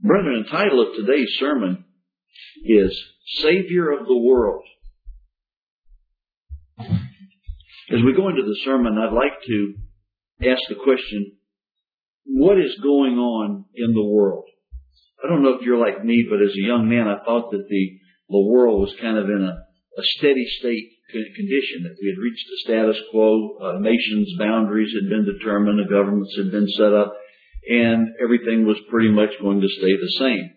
Brethren, the title of today's sermon is Savior of the World. As we go into the sermon, I'd like to ask the question, what is going on in the world? I don't know if you're like me, but as a young man, I thought that the world was kind of in a steady state condition, that we had reached a status quo, nations' boundaries had been determined, the governments had been set up, and everything was pretty much going to stay the same.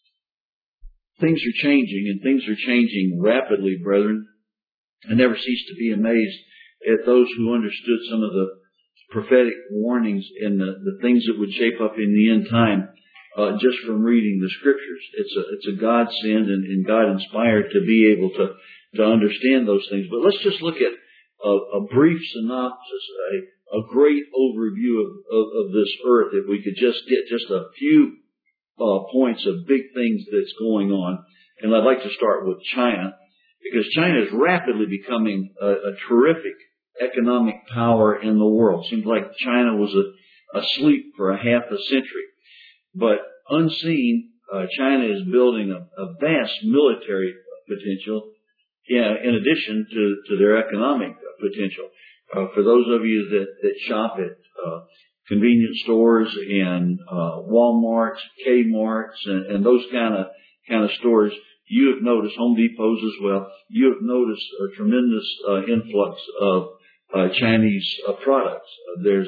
Things are changing, and things are changing rapidly, brethren. I never cease to be amazed at those who understood some of the prophetic warnings and the things that would shape up in the end time just from reading the Scriptures. It's a God-sent and God-inspired to be able to understand those things. But let's just look at a brief synopsis, a great overview of this earth. If we could just get just a few points of big things that's going on. And I'd like to start with China, because China is rapidly becoming a terrific economic power in the world. Seems like China was asleep for a half a century. But unseen, China is building a vast military potential, in addition to their economic potential. For those of you that shop at convenience stores and Walmarts, Kmarts, and those kind of stores, you have noticed, Home Depots as well, you have noticed a tremendous influx of Chinese products. There's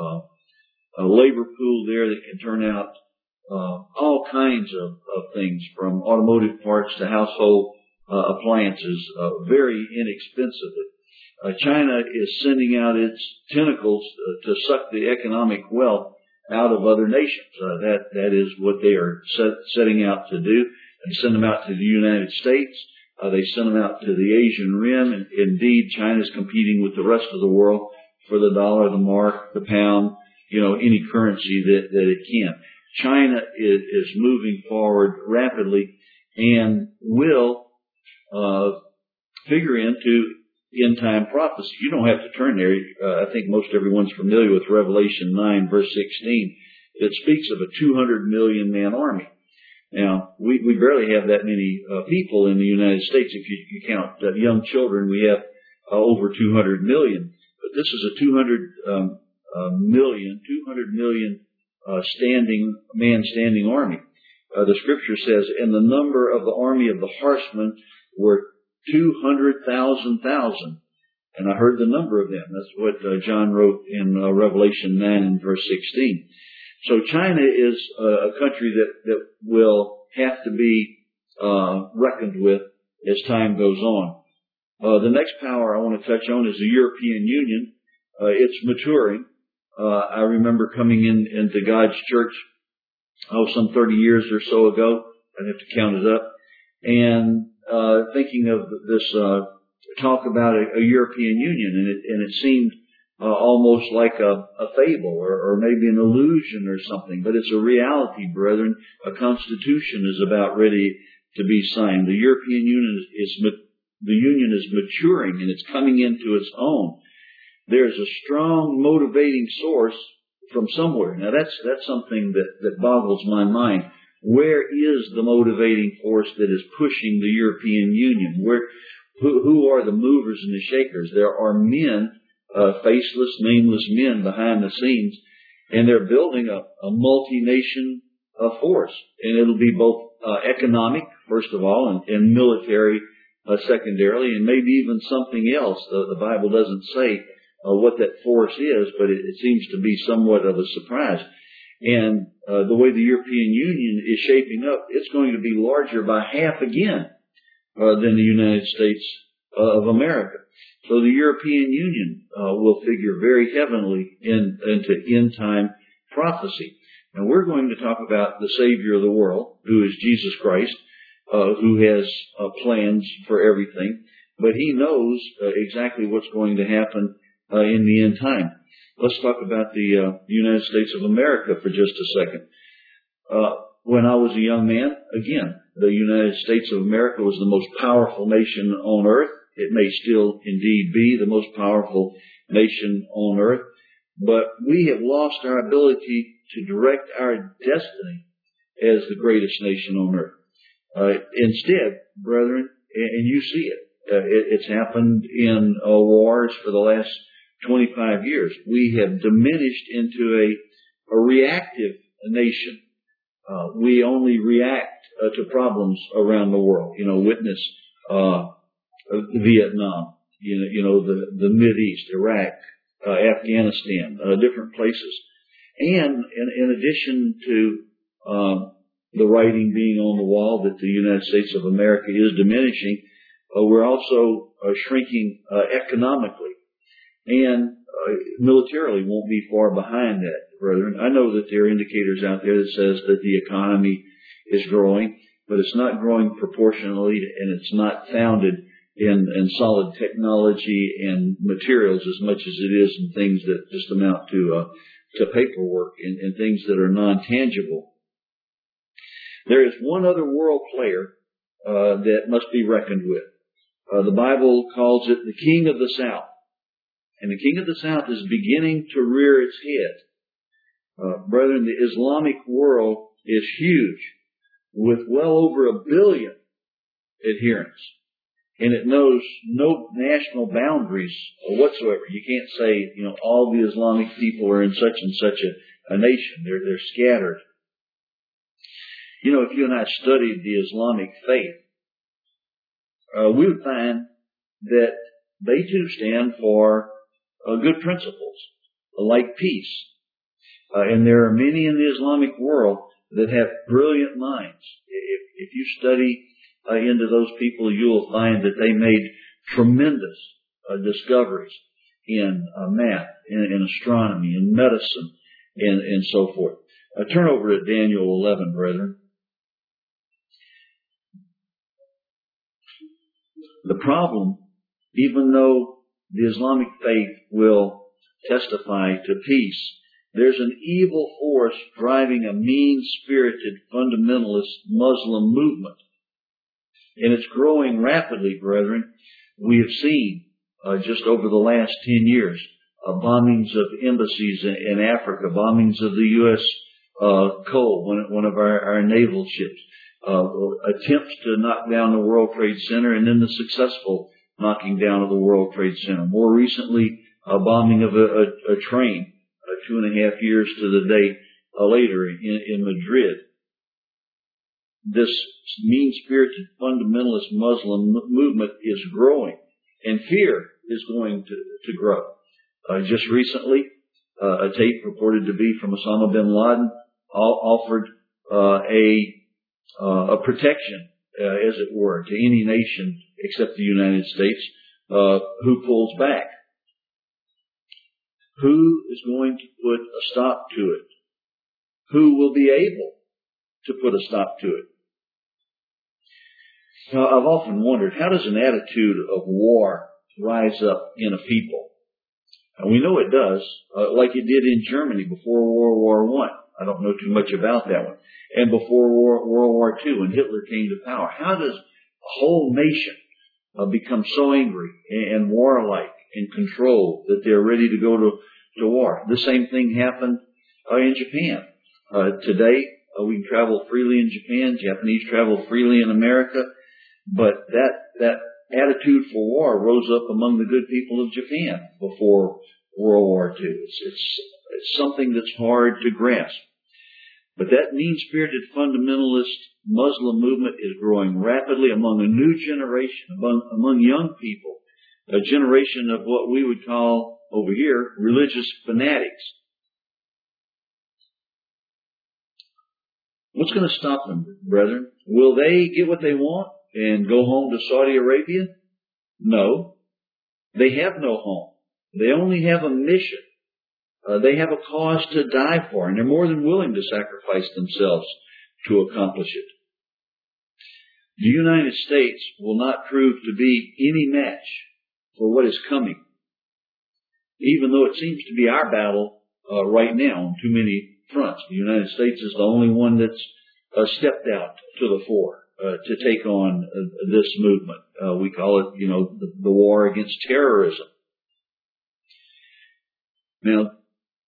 a labor pool there that can turn out all kinds of things, from automotive parts to household appliances, very inexpensively. China is sending out its tentacles to suck the economic wealth out of other nations. That is what they are setting out to do. They send them out to the United States. They send them out to the Asian Rim. And indeed, China is competing with the rest of the world for the dollar, the mark, the pound, any currency that it can. China is moving forward rapidly and will figure into end-time prophecy. You don't have to turn there. I think most everyone's familiar with Revelation 9, verse 16. It speaks of a 200 million man army. Now, we barely have that many people in the United States. If you count young children, we have over 200 million. But this is a 200 million standing army. The Scripture says, and the number of the army of the horsemen were 200,000. And I heard the number of them. That's what John wrote in Revelation 9 and verse 16. So China is a country that will have to be reckoned with as time goes on. The next power I want to touch on is the European Union. It's maturing. I remember coming into God's church, some 30 years or so ago. I'd have to count it up. And thinking of this talk about a European Union, and it seemed almost like a fable or maybe an illusion or something, but it's a reality, brethren. A constitution is about ready to be signed. The European Union is maturing, and it's coming into its own. There's a strong motivating source from somewhere. Now that's something that boggles my mind. Where is the motivating force that is pushing the European Union? Who are the movers and the shakers? There are men, faceless, nameless men behind the scenes, and they're building a multi-nation force. And it'll be both economic, first of all, and military secondarily, and maybe even something else. The Bible doesn't say what that force is, but it seems to be somewhat of a surprise. And the way the European Union is shaping up, it's going to be larger by half again than the United States of America. So the European Union will figure very heavily into end-time prophecy. And we're going to talk about the Savior of the world, who is Jesus Christ, who has plans for everything. But He knows exactly what's going to happen in the end time. Let's talk about the United States of America for just a second. When I was a young man, again, the United States of America was the most powerful nation on earth. It may still indeed be the most powerful nation on earth. But we have lost our ability to direct our destiny as the greatest nation on earth. Instead, brethren, and you see it, it's happened in wars for the last 25 years. We have diminished into a reactive nation. We only react to problems around the world. Witness Vietnam, the Mideast, Iraq, Afghanistan, different places. And in addition to the writing being on the wall that the United States of America is diminishing, we're also shrinking economically, and militarily won't be far behind that, brethren. I know that there are indicators out there that says that the economy is growing, but it's not growing proportionally, and it's not founded in solid technology and materials as much as it is in things that just amount to paperwork and things that are non-tangible. There is one other world player that must be reckoned with. The Bible calls it the King of the South. And the King of the South is beginning to rear its head. Brethren, the Islamic world is huge, with well over 1 billion adherents. And it knows no national boundaries whatsoever. You can't say, all the Islamic people are in such and such a nation. They're scattered. If you and I studied the Islamic faith, we would find that they too stand for good principles, like peace. And there are many in the Islamic world that have brilliant minds. If you study into those people, you will find that they made tremendous discoveries in math, in astronomy, in medicine, and so forth. Turn over to Daniel 11, brethren. The problem, even though the Islamic faith will testify to peace, there's an evil force driving a mean-spirited fundamentalist Muslim movement. And it's growing rapidly, brethren. We have seen, just over the last 10 years, bombings of embassies in Africa, bombings of the U.S. Cole, one of our naval ships, attempts to knock down the World Trade Center, and then the successful knocking down of the World Trade Center. More recently, a bombing of a train 2.5 years to the day later in Madrid. This mean-spirited fundamentalist Muslim movement is growing, and fear is going to grow. Just recently, a tape reported to be from Osama bin Laden offered a protection, as it were, to any nation except the United States who pulls back. Who is going to put a stop to it? Who will be able to put a stop to it? Now, I've often wondered, how does an attitude of war rise up in a people? And we know it does, like it did in Germany before World War I. I don't know too much about that one. And before World War II, when Hitler came to power. How does a whole nation become so angry and warlike and controlled that they're ready to go to war? The same thing happened in Japan. Today, we can travel freely in Japan. Japanese travel freely in America. But that attitude for war rose up among the good people of Japan before World War II. It's something that's hard to grasp. But that mean-spirited fundamentalist Muslim movement is growing rapidly among a new generation, among young people, a generation of what we would call over here religious fanatics. What's going to stop them, brethren? Will they get what they want and go home to Saudi Arabia? No. They have no home. They only have a mission. They have a cause to die for, and they're more than willing to sacrifice themselves to accomplish it. The United States will not prove to be any match for what is coming, even though it seems to be our battle right now on too many fronts. The United States is the only one that's stepped out to the fore to take on this movement. We call it, the war against terrorism. Now,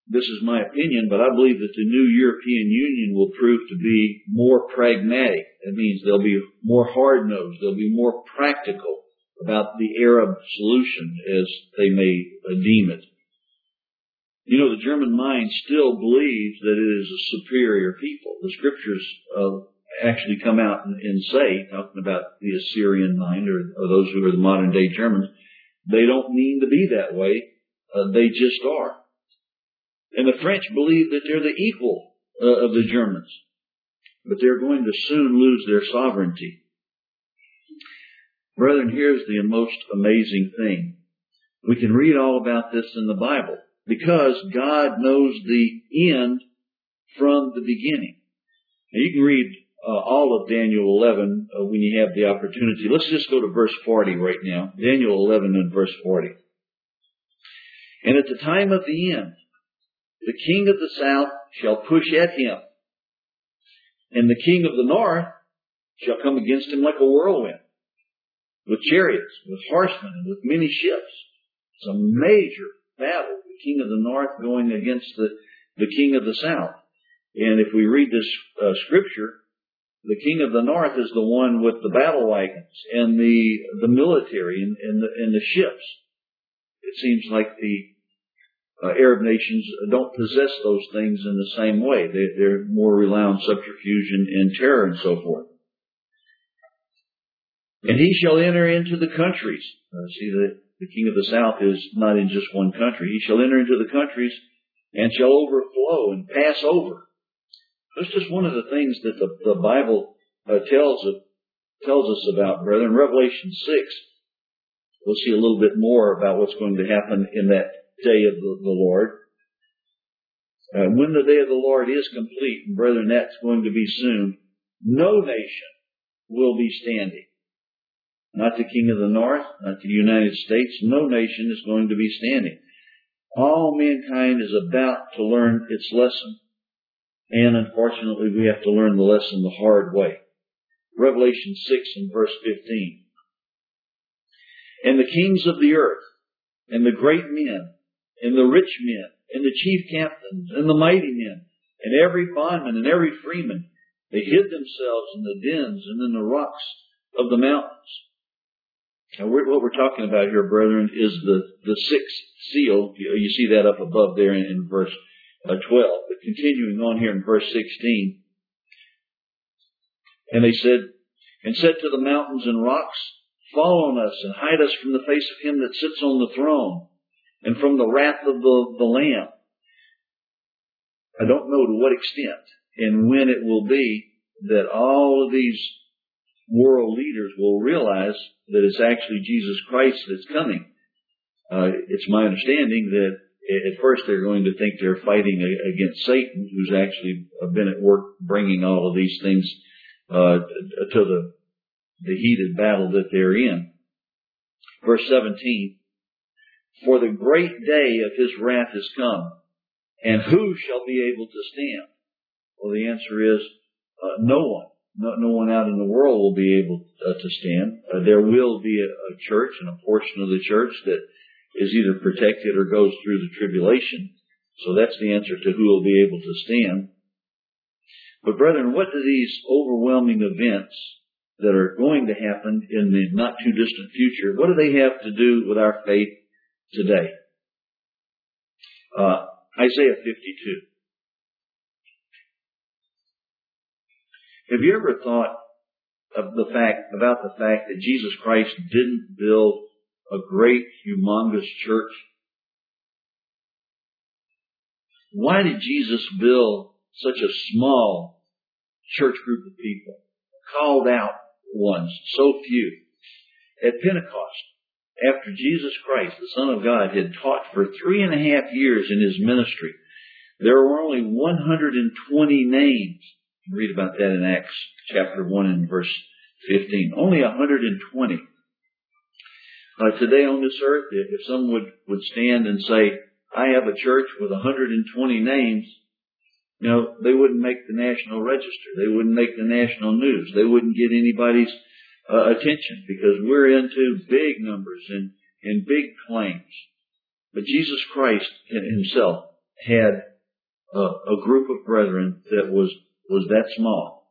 this is my opinion, but I believe that the new European Union will prove to be more pragmatic. That means they'll be more hard-nosed. They'll be more practical about the Arab solution, as they may deem it. You know, the German mind still believes that it is a superior people. The scriptures actually come out and say, talking about the Assyrian mind, or those who are the modern day Germans, they don't mean to be that way. They just are. And the French believe that they're the equal of the Germans, but they're going to soon lose their sovereignty. Brethren, here's the most amazing thing. We can read all about this in the Bible because God knows the end from the beginning. Now you can read all of Daniel 11 when you have the opportunity. Let's just go to verse 40 right now. Daniel 11 and verse 40. And at the time of the end, the king of the south shall push at him, and the king of the north shall come against him like a whirlwind, with chariots, with horsemen, and with many ships. It's a major battle. The king of the north going against the king of the south. And if we read this scripture, the king of the north is the one with the battle wagons and the military and the ships. It seems like the Arab nations don't possess those things in the same way. They're more rely on subterfuge and terror and so forth. And he shall enter into the countries. See, the king of the south is not in just one country. He shall enter into the countries and shall overflow and pass over. That's just one of the things that the Bible tells us about, brethren. Revelation 6, we'll see a little bit more about what's going to happen in that day of the Lord. When the day of the Lord is complete, and brethren, that's going to be soon, no nation will be standing. Not the king of the north, not the United States. No nation is going to be standing. All mankind is about to learn its lesson. And unfortunately, we have to learn the lesson the hard way. Revelation 6 and verse 15. And the kings of the earth, and the great men, and the rich men, and the chief captains, and the mighty men, and every bondman and every freeman, they hid themselves in the dens and in the rocks of the mountains. Now, what we're talking about here, brethren, is the sixth seal. You see that up above there in verse 12. But continuing on here in verse 16. And they said to the mountains and rocks, fall on us and hide us from the face of him that sits on the throne and from the wrath of the Lamb. I don't know to what extent and when it will be that all of these world leaders will realize that it's actually Jesus Christ that's coming. It's my understanding that at first they're going to think they're fighting against Satan, who's actually been at work bringing all of these things to the heated battle that they're in. Verse 17, for the great day of his wrath is come, and who shall be able to stand? Well, the answer is no one. No one out in the world will be able to stand. There will be a church and a portion of the church that is either protected or goes through the tribulation. So that's the answer to who will be able to stand. But brethren, what do these overwhelming events that are going to happen in the not too distant future, what do they have to do with our faith today? Isaiah 52. Have you ever thought of about the fact that Jesus Christ didn't build a great, humongous church? Why did Jesus build such a small church group of people? Called out ones, so few. At Pentecost, after Jesus Christ, the Son of God, had taught for 3.5 years in his ministry, there were only 120 names. Read about that in Acts chapter 1 and verse 15. Only 120. Today on this earth, if someone would stand and say, I have a church with 120 names, they wouldn't make the national register. They wouldn't make the national news. They wouldn't get anybody's attention because we're into big numbers and big claims. But Jesus Christ himself had a group of brethren that was that small.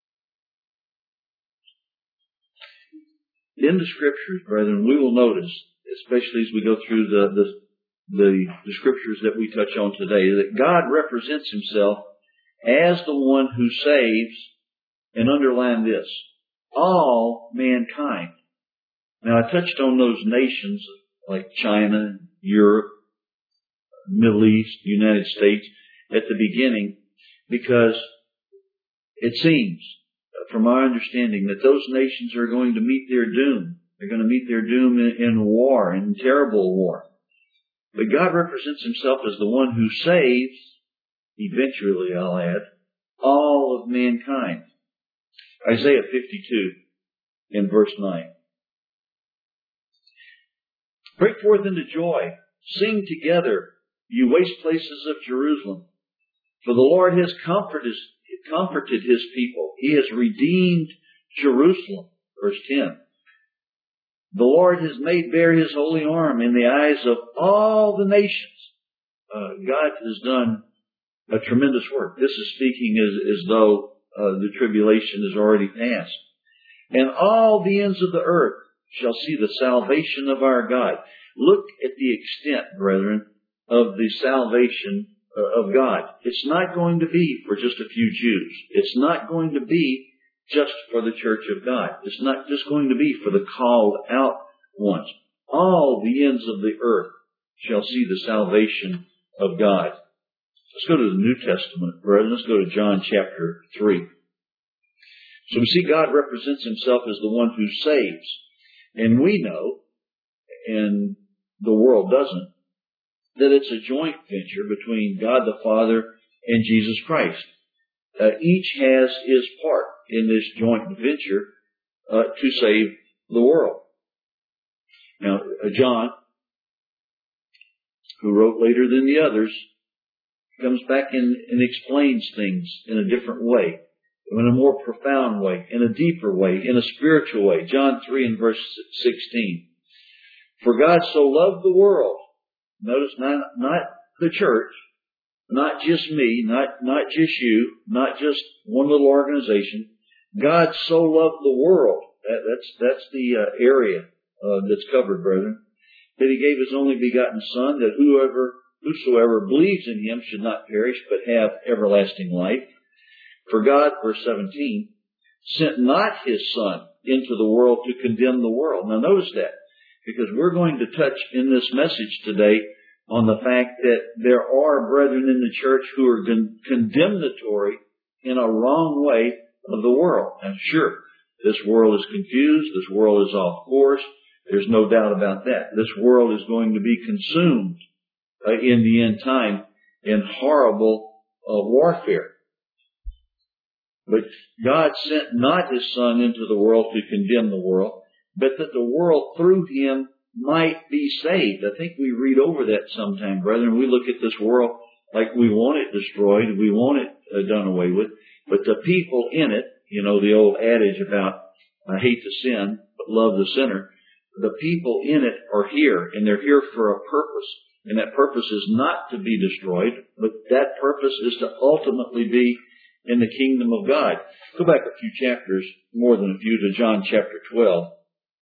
In the Scriptures, brethren, we will notice, especially as we go through the Scriptures that we touch on today, that God represents Himself as the one who saves, and underline this, all mankind. Now, I touched on those nations like China, Europe, Middle East, United States at the beginning, because it seems, from our understanding, that those nations are going to meet their doom. They're going to meet their doom in war, in terrible war. But God represents Himself as the one who saves, eventually I'll add, all of mankind. Isaiah 52 in verse 9. Break forth into joy. Sing together, you waste places of Jerusalem. For the Lord has comforted His people. He has redeemed Jerusalem. Verse 10. The Lord has made bare His holy arm in the eyes of all the nations. God has done a tremendous work. This is speaking as though the tribulation is already past. And all the ends of the earth shall see the salvation of our God. Look at the extent, brethren, of the salvation of God. It's not going to be for just a few Jews. It's not going to be just for the church of God. It's not just going to be for the called out ones. All the ends of the earth shall see the salvation of God. Let's go to the New Testament, brethren. Let's go to John chapter 3. So we see God represents Himself as the one who saves. And we know, and the world doesn't, that it's a joint venture between God the Father and Jesus Christ. Each has his part in this joint venture to save the world. Now, John, who wrote later than the others, comes back and explains things in a different way, in a more profound way, in a deeper way, in a spiritual way. John 3 and verse 16. For God so loved the world. Notice not the church, not just me, not just you, not just one little organization. God so loved the world. That's the area that's covered, brethren. That He gave His only begotten Son, that whosoever believes in Him should not perish, but have everlasting life. For God, verse 17, sent not His Son into the world to condemn the world. Now notice that, because we're going to touch in this message today on the fact that there are brethren in the church who are condemnatory in a wrong way of the world. And sure, this world is confused. This world is off course. There's no doubt about that. This world is going to be consumed in the end time in horrible warfare. But God sent not His Son into the world to condemn the world, but that the world through Him might be saved. I think we read over that sometime, brethren. We look at this world like we want it destroyed, we want it done away with, but the people in it, you know, the old adage about hate the sin, but love the sinner, the people in it are here, and they're here for a purpose. And that purpose is not to be destroyed, but that purpose is to ultimately be in the kingdom of God. Go back a few chapters, more than a few, to John chapter 12.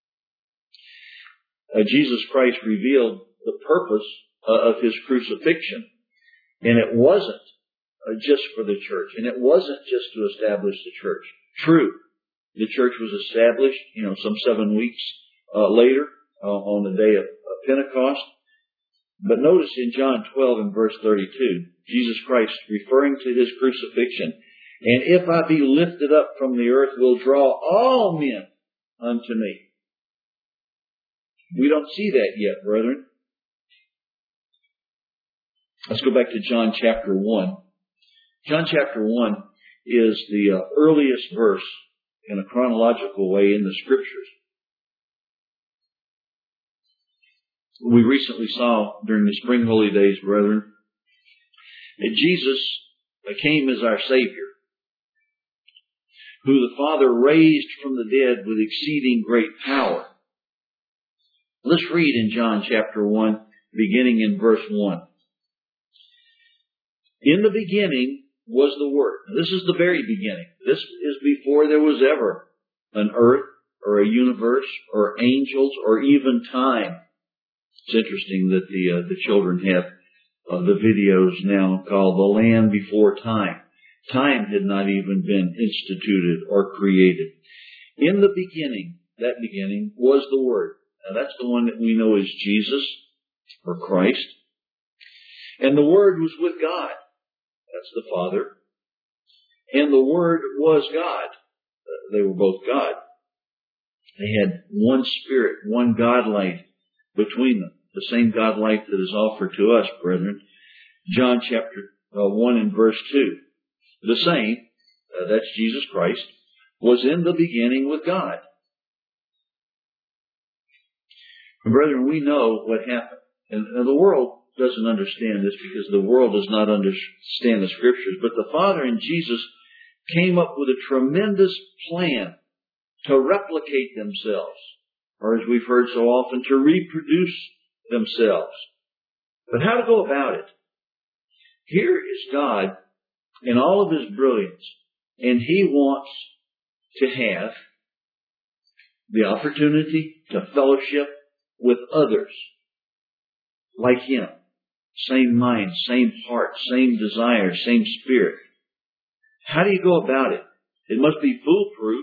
Jesus Christ revealed the purpose of His crucifixion. And it wasn't just for the church. And it wasn't just to establish the church. True, the church was established, some 7 weeks later on the day of Pentecost. But notice in John 12 and verse 32, Jesus Christ referring to His crucifixion, and if I be lifted up from the earth, will draw all men unto me. We don't see that yet, brethren. Let's go back to John chapter 1. John chapter 1 is the earliest verse in a chronological way in the Scriptures. We recently saw during the spring holy days, brethren, that Jesus came as our Savior, who the Father raised from the dead with exceeding great power. Let's read in John chapter 1, beginning in verse 1. In the beginning was the Word. This is the very beginning. This is before there was ever an earth or a universe or angels or even time. It's interesting that the children have the videos now called The Land Before Time. Time had not even been instituted or created. In the beginning, that beginning was the Word. Now that's the one that we know as Jesus or Christ. And the Word was with God. That's the Father. And the Word was God. They were both God. They had one Spirit, one God light between them. The same God light that is offered to us, brethren. John chapter 1 and verse 2. The same, that's Jesus Christ, was in the beginning with God. And brethren, we know what happened. And the world doesn't understand this because the world does not understand the Scriptures. But the Father and Jesus came up with a tremendous plan to replicate themselves, or as we've heard so often, to reproduce themselves. But how to go about it? Here is God in all of His brilliance, and He wants to have the opportunity to fellowship with others like Him. Same mind, same heart, same desire, same spirit. How do you go about it? It must be foolproof.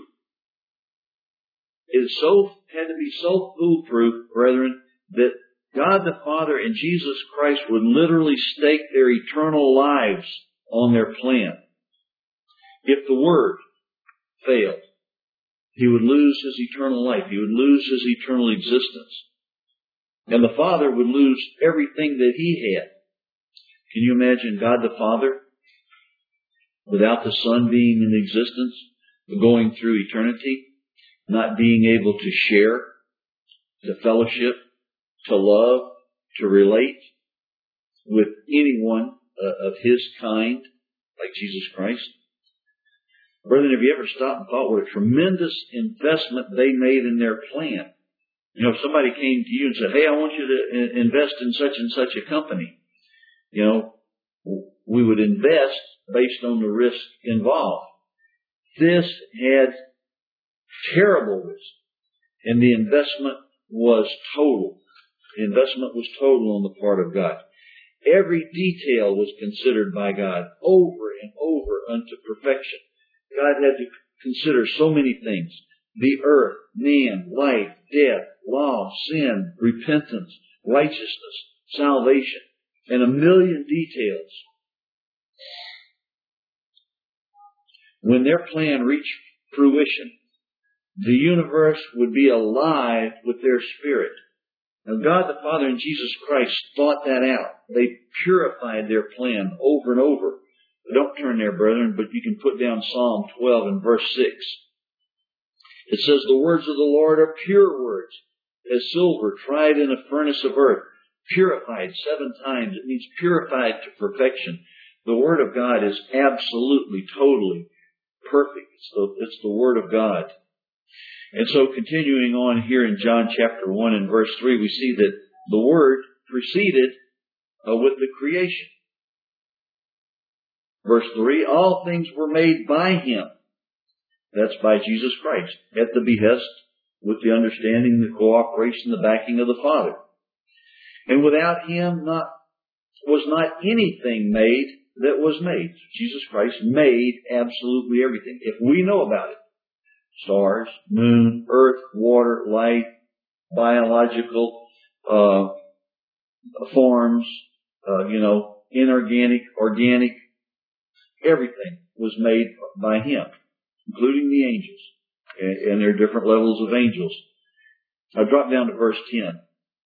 It had to be so foolproof, brethren, that God the Father and Jesus Christ would literally stake their eternal lives on their plan. If the Word failed, He would lose His eternal life. He would lose His eternal existence. And the Father would lose everything that He had. Can you imagine God the Father without the Son being in existence, going through eternity, not being able to share, to fellowship, to love, to relate with anyone of His kind, like Jesus Christ? Brethren, have you ever stopped and thought what a tremendous investment they made in their plan? You know, if somebody came to you and said, hey, I want you to invest in such and such a company, you know, we would invest based on the risk involved. This had terrible risk, and the investment was total. The investment was total on the part of God. Every detail was considered by God over and over unto perfection. God had to consider so many things. The earth, man, life, death, law, sin, repentance, righteousness, salvation, and a million details. When their plan reached fruition, the universe would be alive with their spirit. Now, God the Father and Jesus Christ thought that out. They purified their plan over and over. Don't turn there, brethren, but you can put down Psalm 12 and verse 6. It says, the words of the Lord are pure words, as silver tried in a furnace of earth, purified 7 times. It means purified to perfection. The Word of God is absolutely, totally perfect. It's the Word of God. And so continuing on here in John chapter 1 and verse 3, we see that the Word proceeded with the creation. Verse 3, all things were made by Him. That's by Jesus Christ, at the behest, with the understanding, the cooperation, the backing of the Father. And without Him was not anything made that was made. Jesus Christ made absolutely everything. If we know about it, stars, moon, earth, water, light, biological forms, inorganic, organic, everything was made by Him, including the angels and their different levels of angels. I'll drop down to verse 10.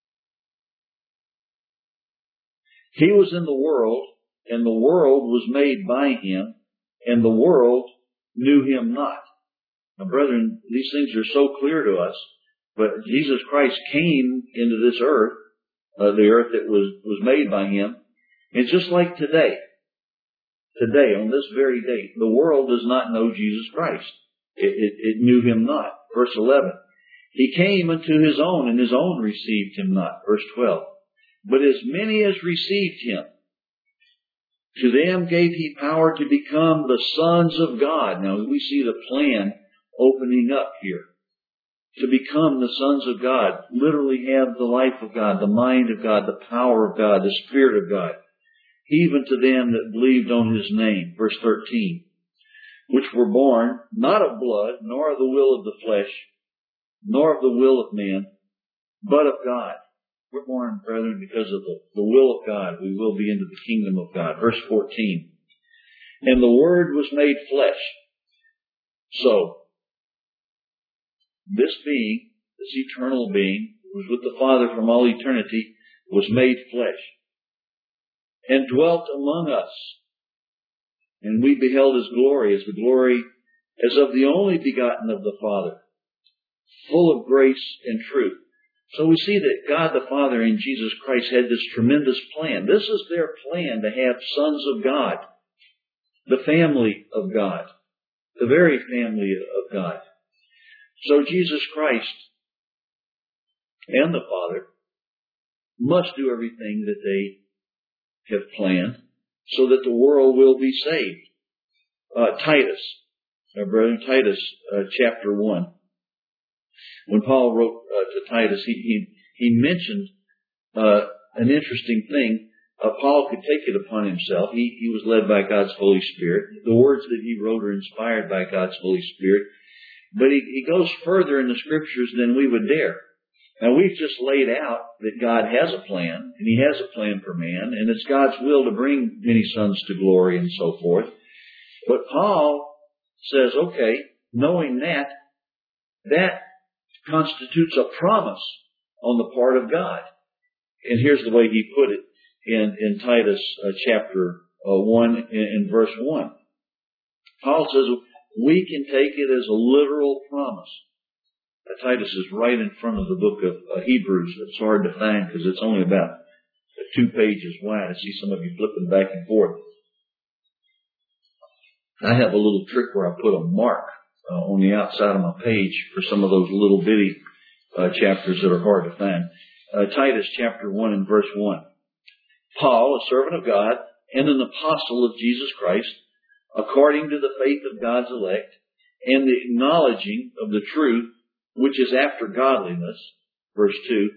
He was in the world, and the world was made by Him, and the world knew Him not. Now, brethren, these things are so clear to us, but Jesus Christ came into this earth, the earth that was made by Him, and just like today, on this very day, the world does not know Jesus Christ. It knew Him not. Verse 11, He came unto His own, and His own received Him not. Verse 12, but as many as received Him, To them gave He power to become the sons of God. Now we see the plan opening up here. To become the sons of God. Literally have the life of God, the mind of God, the power of God, the Spirit of God. Even to them that believed on His name. Verse 13. Which were born not of blood, nor of the will of the flesh, nor of the will of man, but of God. We're born, brethren, because of the will of God. We will be into the kingdom of God. Verse 14. And the Word was made flesh. So, this being, this eternal being, who was with the Father from all eternity, was made flesh. And dwelt among us. And we beheld His glory as the glory as of the only begotten of the Father, full of grace and truth. So we see that God the Father and Jesus Christ had this tremendous plan. This is their plan, to have sons of God, the family of God, the very family of God. So Jesus Christ and the Father must do everything that they have planned so that the world will be saved. Titus, our brother Titus, chapter 1. When Paul wrote to Titus, he mentioned an interesting thing. Paul could take it upon himself. He was led by God's Holy Spirit. The words that he wrote are inspired by God's Holy Spirit. But he goes further in the Scriptures than we would dare. Now, we've just laid out that God has a plan, and He has a plan for man, and it's God's will to bring many sons to glory and so forth. But Paul says, okay, knowing that constitutes a promise on the part of God. And here's the way he put it in Titus chapter 1 in verse 1. Paul says, we can take it as a literal promise. Titus is right in front of the book of Hebrews. It's hard to find because it's only about 2 pages wide. I see some of you flipping back and forth. I have a little trick where I put a mark on the outside of my page for some of those little bitty chapters that are hard to find. Titus chapter 1 and verse 1. Paul, a servant of God and an apostle of Jesus Christ, according to the faith of God's elect and the acknowledging of the truth, which is after godliness, verse 2,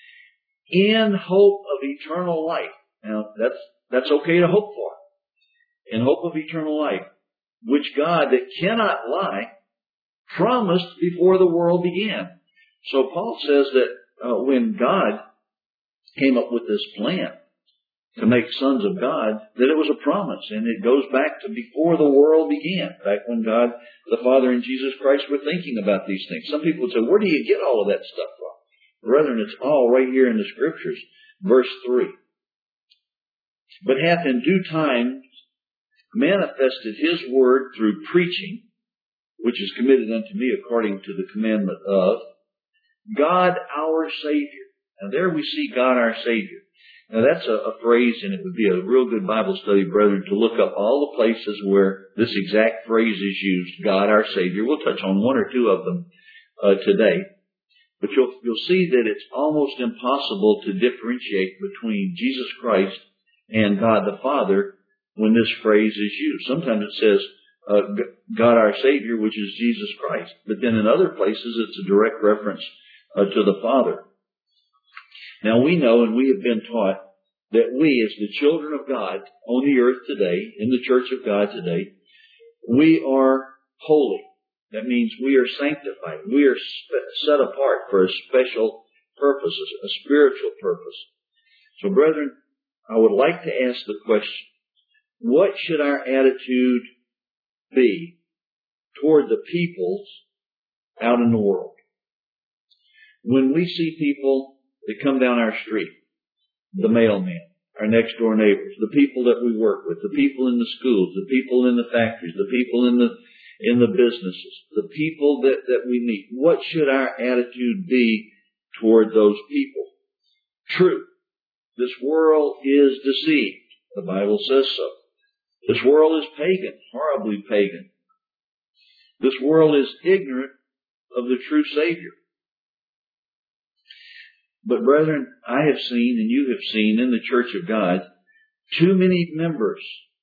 in hope of eternal life. Now, that's okay to hope for. In hope of eternal life, which God that cannot lie promised before the world began. So Paul says that when God came up with this plan to make sons of God, that it was a promise, and it goes back to before the world began, back when God, the Father and Jesus Christ were thinking about these things. Some people would say, where do you get all of that stuff from? Brethren, it's all right here in the Scriptures. Verse 3. But hath in due time manifested His word through preaching, which is committed unto me according to the commandment of God our Savior. Now there we see God our Savior. Now that's a phrase, and it would be a real good Bible study, brethren, to look up all the places where this exact phrase is used, God our Savior. We'll touch on 1 or 2 of them today. But you'll see that it's almost impossible to differentiate between Jesus Christ and God the Father when this phrase is used. Sometimes it says God our Savior, which is Jesus Christ. But then in other places it's a direct reference to the Father. Now we know, and we have been taught, that we as the children of God on the earth today, in the church of God today, we are holy. That means we are sanctified. We are set apart for a special purpose, a spiritual purpose. So brethren, I would like to ask the question, what should our attitude be toward the peoples out in the world? When we see people that come down our street, the mailman, our next door neighbors, the people that we work with, the people in the schools, the people in the factories, the people in the businesses, the people that we meet, what should our attitude be toward those people? True, this world is deceived. The Bible says so. This world is pagan, horribly pagan. This world is ignorant of the true Savior. But brethren, I have seen, and you have seen in the church of God, too many members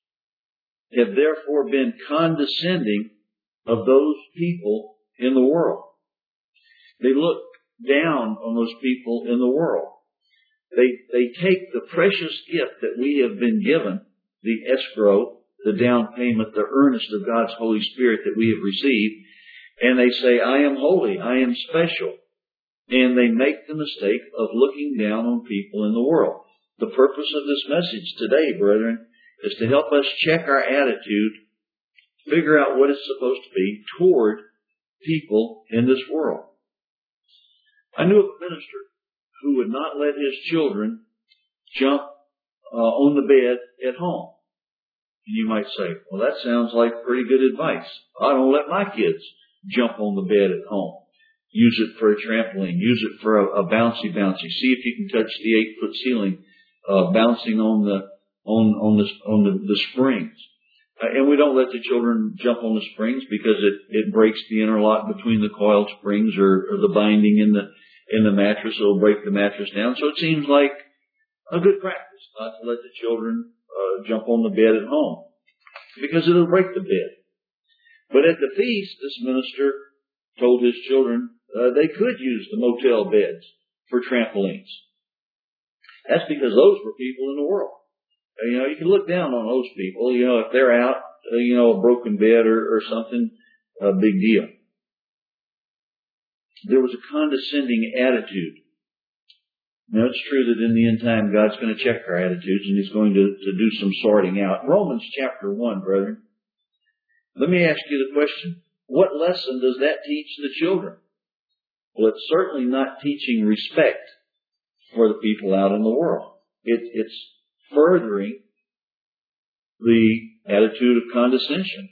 have therefore been condescending of those people in the world. They look down on those people in the world. They take the precious gift that we have been given, the escrow, the down payment, the earnest of God's Holy Spirit that we have received, and they say, I am holy, I am special. And they make the mistake of looking down on people in the world. The purpose of this message today, brethren, is to help us check our attitude, figure out what it's supposed to be toward people in this world. I knew a minister who would not let his children jump on the bed at home. And you might say, well, that sounds like pretty good advice. I don't let my kids jump on the bed at home. Use it for a trampoline. Use it for a bouncy. See if you can touch the 8-foot ceiling, bouncing on the springs. And we don't let the children jump on the springs because it breaks the interlock between the coil springs or the binding in the mattress. It'll break the mattress down. So it seems like a good practice not to let the children jump on the bed at home because it'll break the bed. But at the feast, this minister told his children they could use the motel beds for trampolines. That's because those were people in the world. You can look down on those people. If they're out, a broken bed or something, a big deal. There was a condescending attitude. Now, it's true that in the end time, God's going to check our attitudes and He's going to do some sorting out. Romans chapter 1, brethren. Let me ask you the question. What lesson does that teach the children? Well, it's certainly not teaching respect for the people out in the world. It's furthering the attitude of condescension.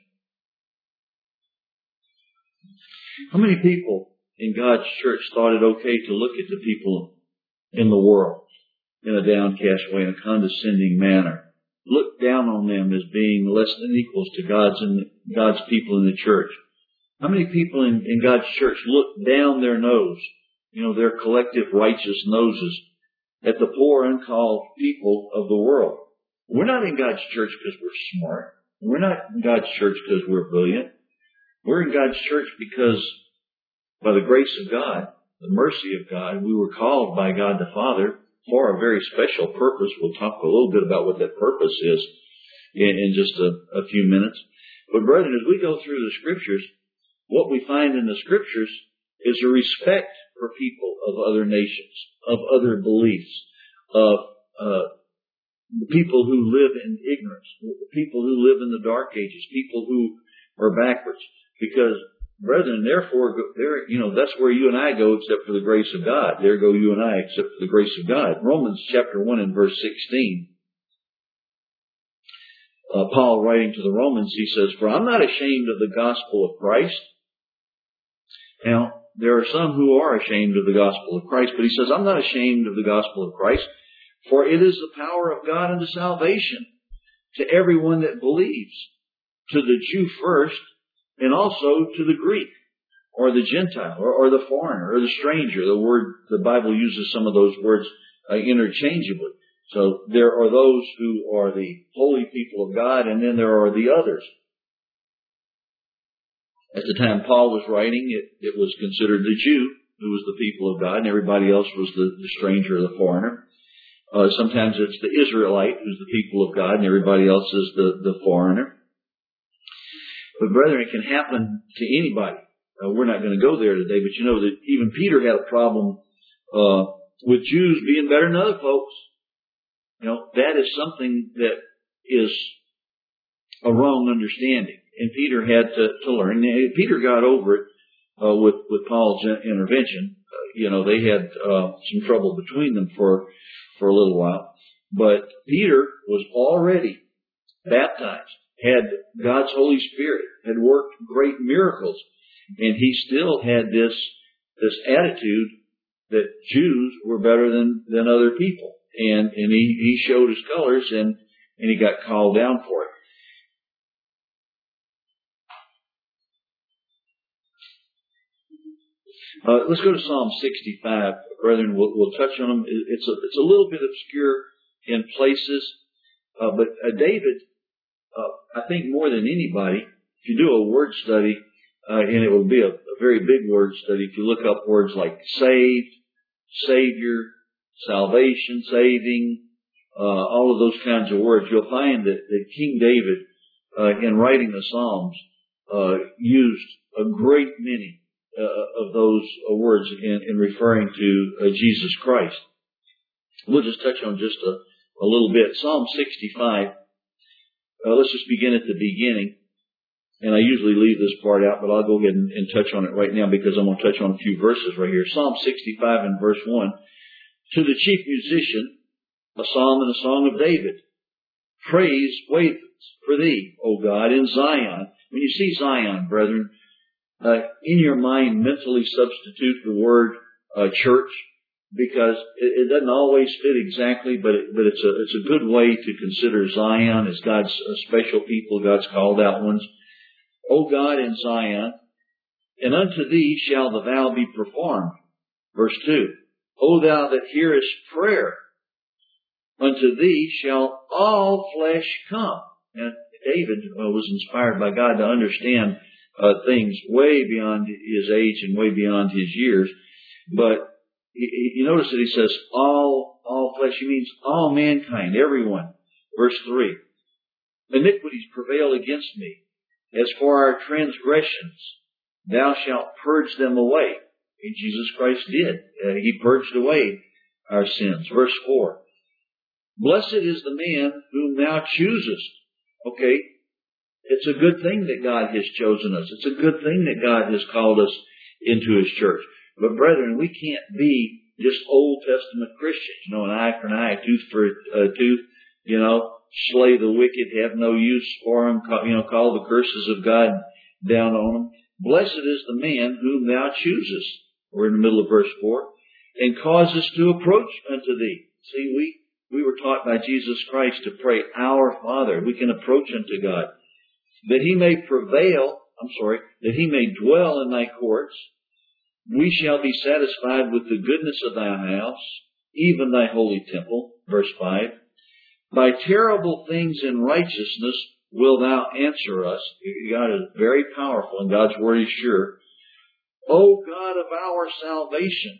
How many people in God's church thought it okay to look at the people in the world in a downcast way, in a condescending manner? Look down on them as being less than equals to God's people in the church. How many people in God's church look down their nose, their collective righteous noses, at the poor, uncalled people of the world? We're not in God's church because we're smart. We're not in God's church because we're brilliant. We're in God's church because by the grace of God, the mercy of God, we were called by God the Father for a very special purpose. We'll talk a little bit about what that purpose is in just a few minutes. But brethren, as we go through the Scriptures, what we find in the Scriptures is a respect for people of other nations, of other beliefs, of people who live in ignorance, people who live in the dark ages, people who are backwards. Because, brethren, therefore, that's where you and I go except for the grace of God. There go you and I except for the grace of God. Romans chapter 1 and verse 16. Paul writing to the Romans, he says, "For I'm not ashamed of the gospel of Christ." Now, there are some who are ashamed of the gospel of Christ, but he says, I'm not ashamed of the gospel of Christ, for it is the power of God unto salvation to everyone that believes, to the Jew first, and also to the Greek, or the Gentile, or the foreigner, or the stranger. The Bible uses some of those words interchangeably. So there are those who are the holy people of God, and then there are the others. At the time Paul was writing, it was considered the Jew who was the people of God, and everybody else was the stranger or the foreigner. Sometimes it's the Israelite who's the people of God, and everybody else is the foreigner. But brethren, it can happen to anybody. We're not going to go there today, but you know that even Peter had a problem with Jews being better than other folks. That is something that is a wrong understanding. And Peter had to learn. Peter got over it with Paul's intervention. They had some trouble between them for a little while. But Peter was already baptized, had God's Holy Spirit, had worked great miracles, and he still had this attitude that Jews were better than other people. And he showed his colors, and he got called down for it. Let's go to Psalm 65, brethren. We'll touch on them. It's a little bit obscure in places, but David I think more than anybody, if you do a word study, and it will be a very big word study, if you look up words like saved, Savior, salvation, saving, all of those kinds of words, you'll find that King David, in writing the Psalms, used a great many of those words in referring to Jesus Christ. We'll just touch on just a little bit. Psalm 65. Let's just begin at the beginning. And I usually leave this part out, but I'll go ahead and touch on it right now because I'm going to touch on a few verses right here. Psalm 65 and verse 1. To the chief musician, a psalm and a song of David. Praise waits for thee, O God, in Zion. When you see Zion, brethren, in your mind mentally substitute the word church, because it doesn't always fit exactly, but it's a good way to consider Zion as God's special people, God's called out ones. O God in Zion, and unto thee shall the vow be performed. Verse 2. O thou that hearest prayer, unto thee shall all flesh come. And David was inspired by God to understand things way beyond his age and way beyond his years. But you notice that he says all flesh. He means all mankind, everyone. Verse 3. Iniquities prevail against me. As for our transgressions, thou shalt purge them away. And Jesus Christ did. He purged away our sins. Verse 4. Blessed is the man whom thou choosest. Okay, it's a good thing that God has chosen us. It's a good thing that God has called us into His church. But brethren, we can't be just Old Testament Christians. An eye for an eye, a tooth for a tooth, slay the wicked, have no use for them, call the curses of God down on them. Blessed is the man whom thou choosest. We're in the middle of verse 4. And causest to approach unto thee. See, we were taught by Jesus Christ to pray, Our Father. We can approach unto God. That He may that He may dwell in thy courts. We shall be satisfied with the goodness of thy house, even thy holy temple. Verse 5. By terrible things in righteousness will thou answer us. God is very powerful and God's word is sure. O God of our salvation.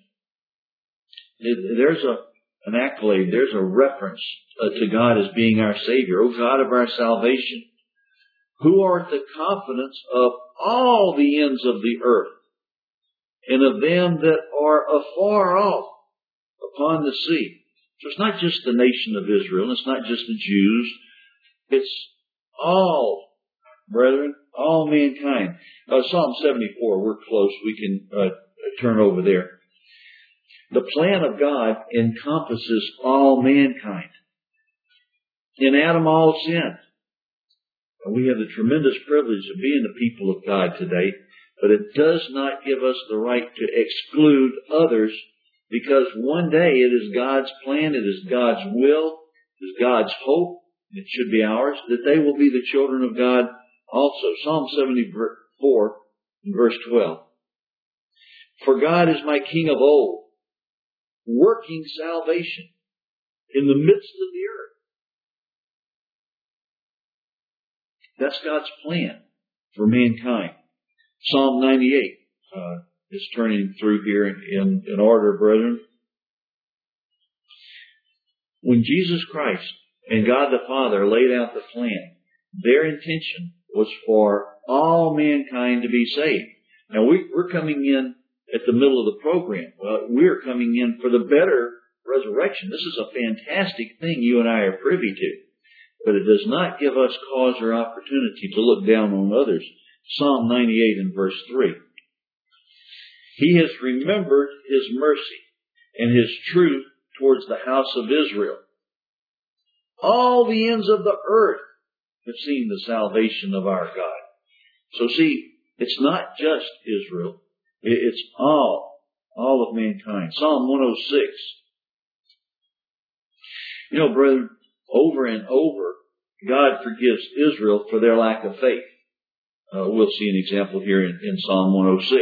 There's an accolade. There's a reference to God as being our Savior. O God of our salvation, who art the confidence of all the ends of the earth, and of them that are afar off upon the sea. So it's not just the nation of Israel. It's not just the Jews. It's all, brethren, all mankind. Psalm 74, we're close. We can turn over there. The plan of God encompasses all mankind. In Adam all sinned. We have the tremendous privilege of being the people of God today, but it does not give us the right to exclude others, because one day it is God's plan, it is God's will, it is God's hope, and it should be ours, that they will be the children of God also. Psalm 74, verse 12. For God is my King of old, working salvation in the midst of the earth. That's God's plan for mankind. Psalm 98 is turning through here in order, brethren. When Jesus Christ and God the Father laid out the plan, their intention was for all mankind to be saved. Now we're coming in at the middle of the program. We're coming in for the better resurrection. This is a fantastic thing you and I are privy to. But it does not give us cause or opportunity to look down on others. Psalm 98 and verse 3. He has remembered His mercy and His truth towards the house of Israel. All the ends of the earth have seen the salvation of our God. So see, it's not just Israel. It's all of mankind. Psalm 106. Brethren, over and over, God forgives Israel for their lack of faith. We'll see an example here in Psalm 106.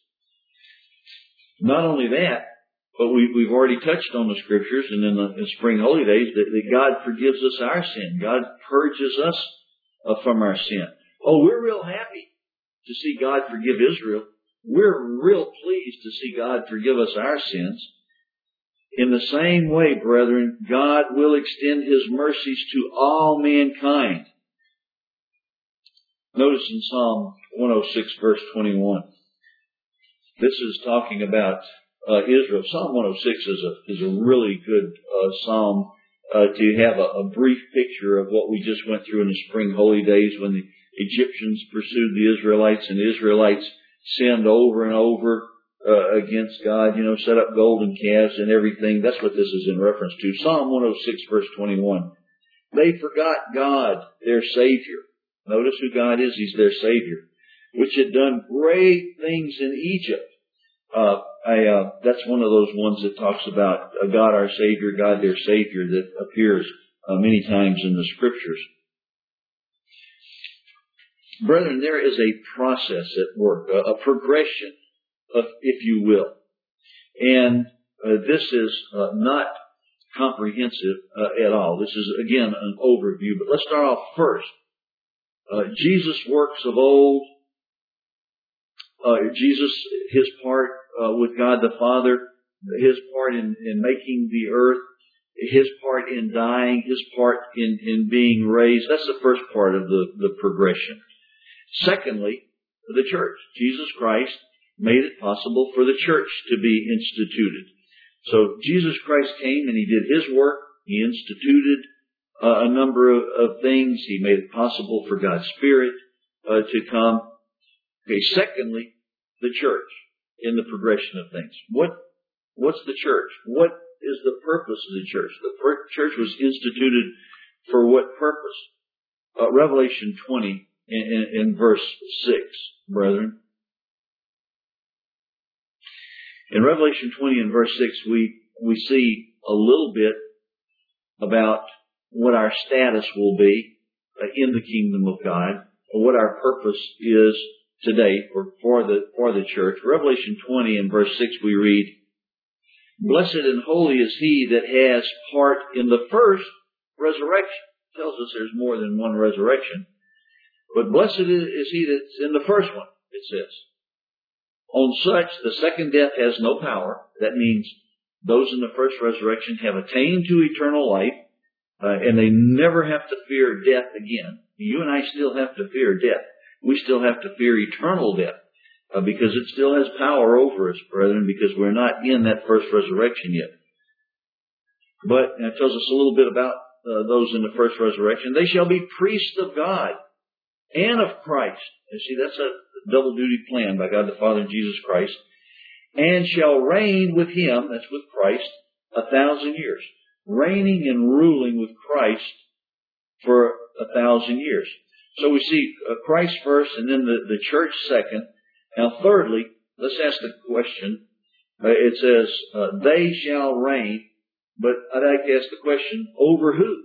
Not only that, but we've already touched on the scriptures and in the spring holy days that God forgives us our sin. God purges us from our sin. Oh, we're real happy to see God forgive Israel. We're real pleased to see God forgive us our sins. In the same way, brethren, God will extend His mercies to all mankind. Notice in Psalm 106, verse 21. This is talking about Israel. Psalm 106 is a really good psalm to have a brief picture of what we just went through in the spring holy days when the Egyptians pursued the Israelites and the Israelites sinned over and over against God, set up golden calves and everything. That's what this is in reference to. Psalm 106, verse 21. They forgot God, their Savior. Notice who God is. He's their Savior, which had done great things in Egypt. That's one of those ones that talks about God our Savior, God their Savior, that appears many times in the Scriptures. Brethren, there is a process at work, a progression, if you will. And this is not comprehensive at all. This is, again, an overview. But let's start off first. Jesus' works of old, Jesus, His part with God the Father, His part in making the earth, His part in dying, His part in being raised. That's the first part of the progression. Secondly, the church. Jesus Christ made it possible for the church to be instituted. So Jesus Christ came and He did His work. He instituted a number of things. He made it possible for God's Spirit to come. Okay, secondly, the church in the progression of things. What's the church? What is the purpose of the church? The church was instituted for what purpose? Revelation 20 in verse 6, brethren. In Revelation 20 and verse 6, we see a little bit about what our status will be in the kingdom of God, or what our purpose is today for the church. Revelation 20 and verse 6 we read, "Blessed and holy is he that has part in the first resurrection." It tells us there's more than one resurrection. But blessed is he that's in the first one, it says. On such, the second death has no power. That means those in the first resurrection have attained to eternal life, and they never have to fear death again. You and I still have to fear death. We still have to fear eternal death, because it still has power over us, brethren, because we're not in that first resurrection yet. But it tells us a little bit about those in the first resurrection. They shall be priests of God and of Christ. You see, that's a double duty plan by God the Father and Jesus Christ. And shall reign with Him, that's with Christ, 1,000 years. Reigning and ruling with Christ for 1,000 years. So we see Christ first and then the church second. Now thirdly, let's ask the question. It says, they shall reign, but I'd like to ask the question, over who?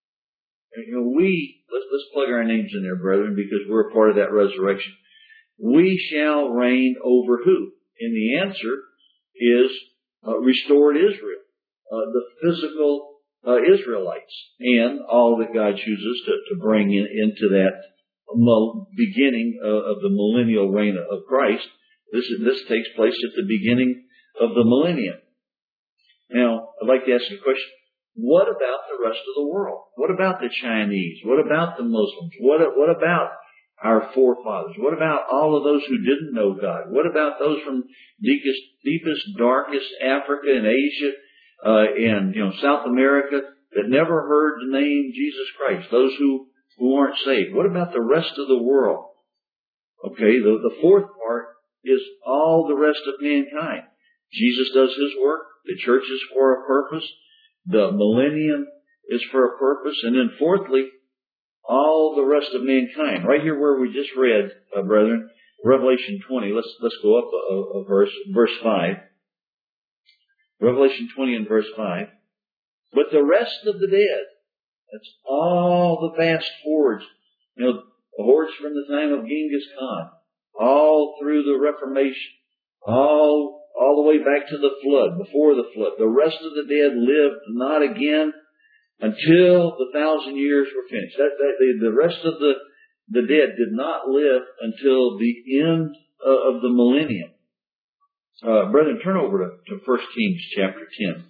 Let's plug our names in there, brethren, because we're a part of that resurrection. We shall reign over who? And the answer is restored Israel, the physical Israelites, and all that God chooses to bring into that beginning of the millennial reign of Christ. This takes place at the beginning of the millennium. Now, I'd like to ask you a question. What about the rest of the world? What about the Chinese? What about the Muslims? What about our forefathers? What about all of those who didn't know God? What about those from deepest, darkest Africa and Asia and South America that never heard the name Jesus Christ? Those who aren't saved. What about the rest of the world? Okay, the fourth part is all the rest of mankind. Jesus does His work. The church is for a purpose. The millennium is for a purpose. And then fourthly, all the rest of mankind. Right here where we just read, brethren, Revelation 20. Let's go up a verse 5. Revelation 20 and verse 5. But the rest of the dead, that's all the vast hordes, the hordes from the time of Genghis Khan, all through the Reformation, all the way back to the flood, before the flood. The rest of the dead lived not again until the 1,000 years were finished. The rest of the dead did not live until the end of the millennium. Brethren, turn over to 1 Kings chapter 10.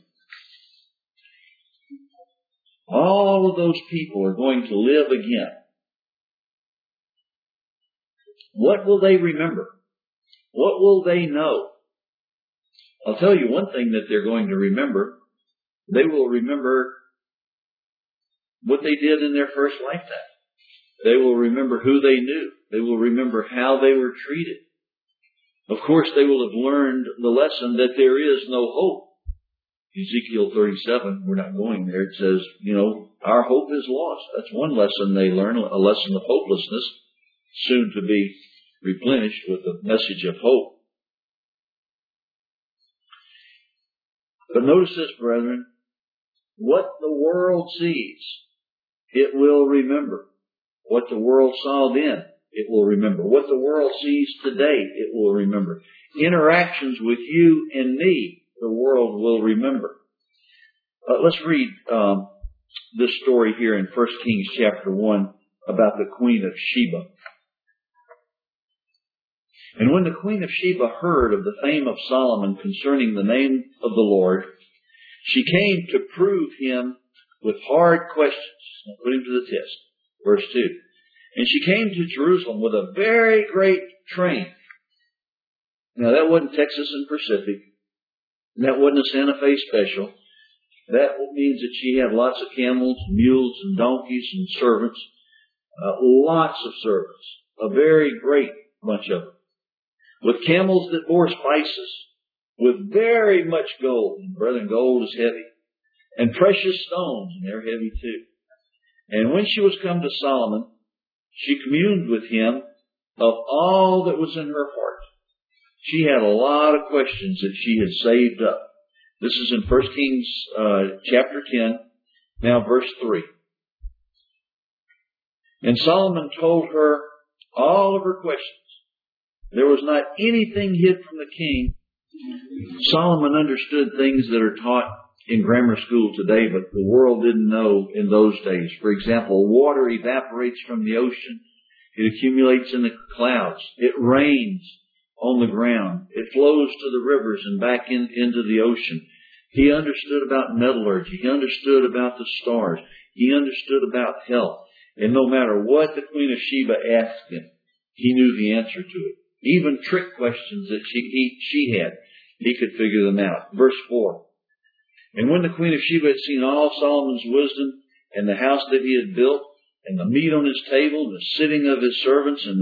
All of those people are going to live again. What will they remember? What will they know? I'll tell you one thing that they're going to remember. They will remember what they did in their first lifetime. They will remember who they knew. They will remember how they were treated. Of course, they will have learned the lesson that there is no hope. Ezekiel 37, we're not going there. It says, our hope is lost. That's one lesson they learn, a lesson of hopelessness, soon to be replenished with a message of hope. But notice this, brethren. What the world sees, it will remember. What the world saw then, it will remember. What the world sees today, it will remember. Interactions with you and me, the world will remember. Let's read this story here in 1 Kings chapter 1 about the Queen of Sheba. And when the Queen of Sheba heard of the fame of Solomon concerning the name of the Lord, she came to prove him with hard questions. I'll put him to the test. Verse 2. And she came to Jerusalem with a very great train. Now that wasn't Texas and Pacific. That wasn't a Santa Fe special. That means that she had lots of camels, mules, and donkeys and servants. Lots of servants. A very great bunch of them. With camels that bore spices. With very much gold. And brethren, gold is heavy. And precious stones, and they're heavy too. And when she was come to Solomon, she communed with him of all that was in her heart. She had a lot of questions that she had saved up. This is in 1 Kings chapter 10, now verse 3. And Solomon told her all of her questions. There was not anything hid from the king. Solomon understood things that are taught in grammar school today, but the world didn't know in those days. For example, water evaporates from the ocean. It accumulates in the clouds. It rains on the ground. It flows to the rivers and back into the ocean. He understood about metallurgy. He understood about the stars. He understood about health. And no matter what the Queen of Sheba asked him, he knew the answer to it. Even trick questions that she had, he could figure them out. Verse 4. And when the Queen of Sheba had seen all Solomon's wisdom and the house that he had built and the meat on his table and the sitting of his servants and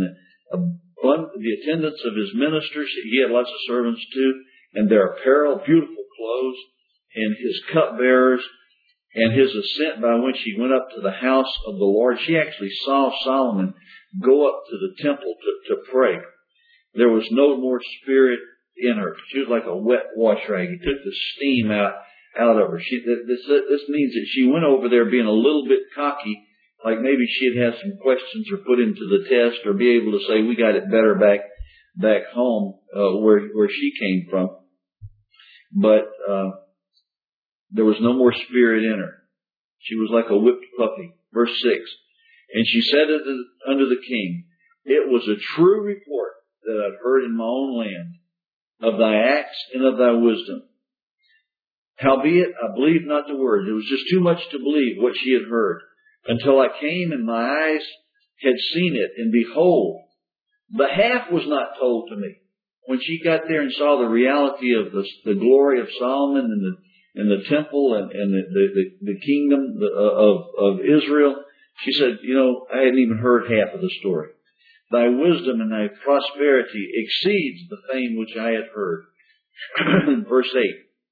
the attendance of his ministers, he had lots of servants too, and their apparel, beautiful clothes, and his cupbearers, and his ascent by which he went up to the house of the Lord. She actually saw Solomon go up to the temple to pray. There was no more spirit in her. She was like a wet wash rag. He took the steam out of her. This means that she went over there being a little bit cocky, like maybe she'd have some questions or put into the test or be able to say, we got it better back home where she came from. But there was no more spirit in her. She was like a whipped puppy. Verse 6. And she said unto the king, it was a true report that I've heard in my own land of thy acts and of thy wisdom. Howbeit, I believed not the word. It was just too much to believe what she had heard, until I came and my eyes had seen it. And behold, the half was not told to me. When she got there and saw the reality of the glory of Solomon and the temple and the kingdom of Israel, she said, I hadn't even heard half of the story. Thy wisdom and thy prosperity exceeds the fame which I had heard. Verse 8.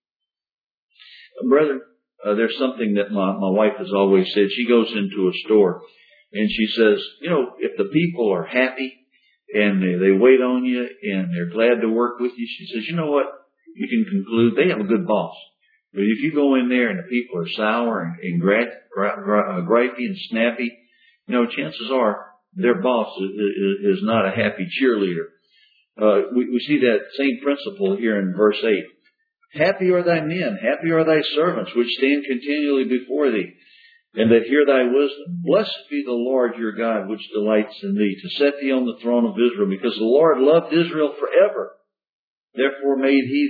Brethren, there's something that my wife has always said. She goes into a store and she says, if the people are happy and they wait on you and they're glad to work with you, she says, you know what? You can conclude they have a good boss. But if you go in there and the people are sour and gripey and snappy, chances are their boss is not a happy cheerleader. We see that same principle here in verse 8. Happy are thy men, happy are thy servants, which stand continually before thee. and that hear thy wisdom. Blessed be the Lord your God, which delights in thee, to set thee on the throne of Israel, because the Lord loved Israel forever. Therefore made he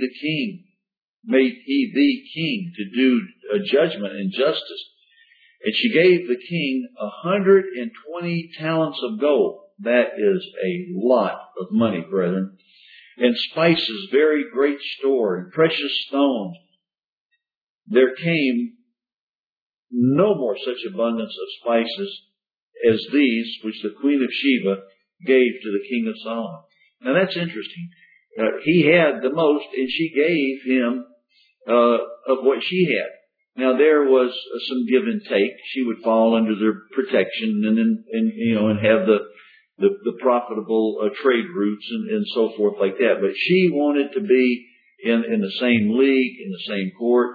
thee king to do judgment and justice. And she gave the king 120 talents of gold. That is a lot of money, brethren. And spices, very great store, and precious stones. There came no more such abundance of spices as these which the Queen of Sheba gave to the king of Solomon. Now that's interesting. He had the most, and she gave him of what she had. Now there was some give and take. She would fall under their protection, and have the profitable trade routes and so forth like that. But she wanted to be in the same league, in the same court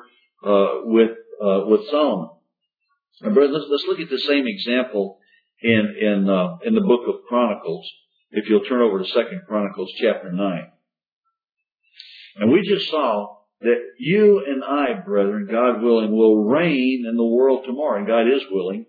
with Solomon. And brothers, let's look at the same example in the book of Chronicles. If you'll turn over to 2 Chronicles chapter 9. And we just saw that you and I, brethren, God willing, will reign in the world tomorrow. And God is willing.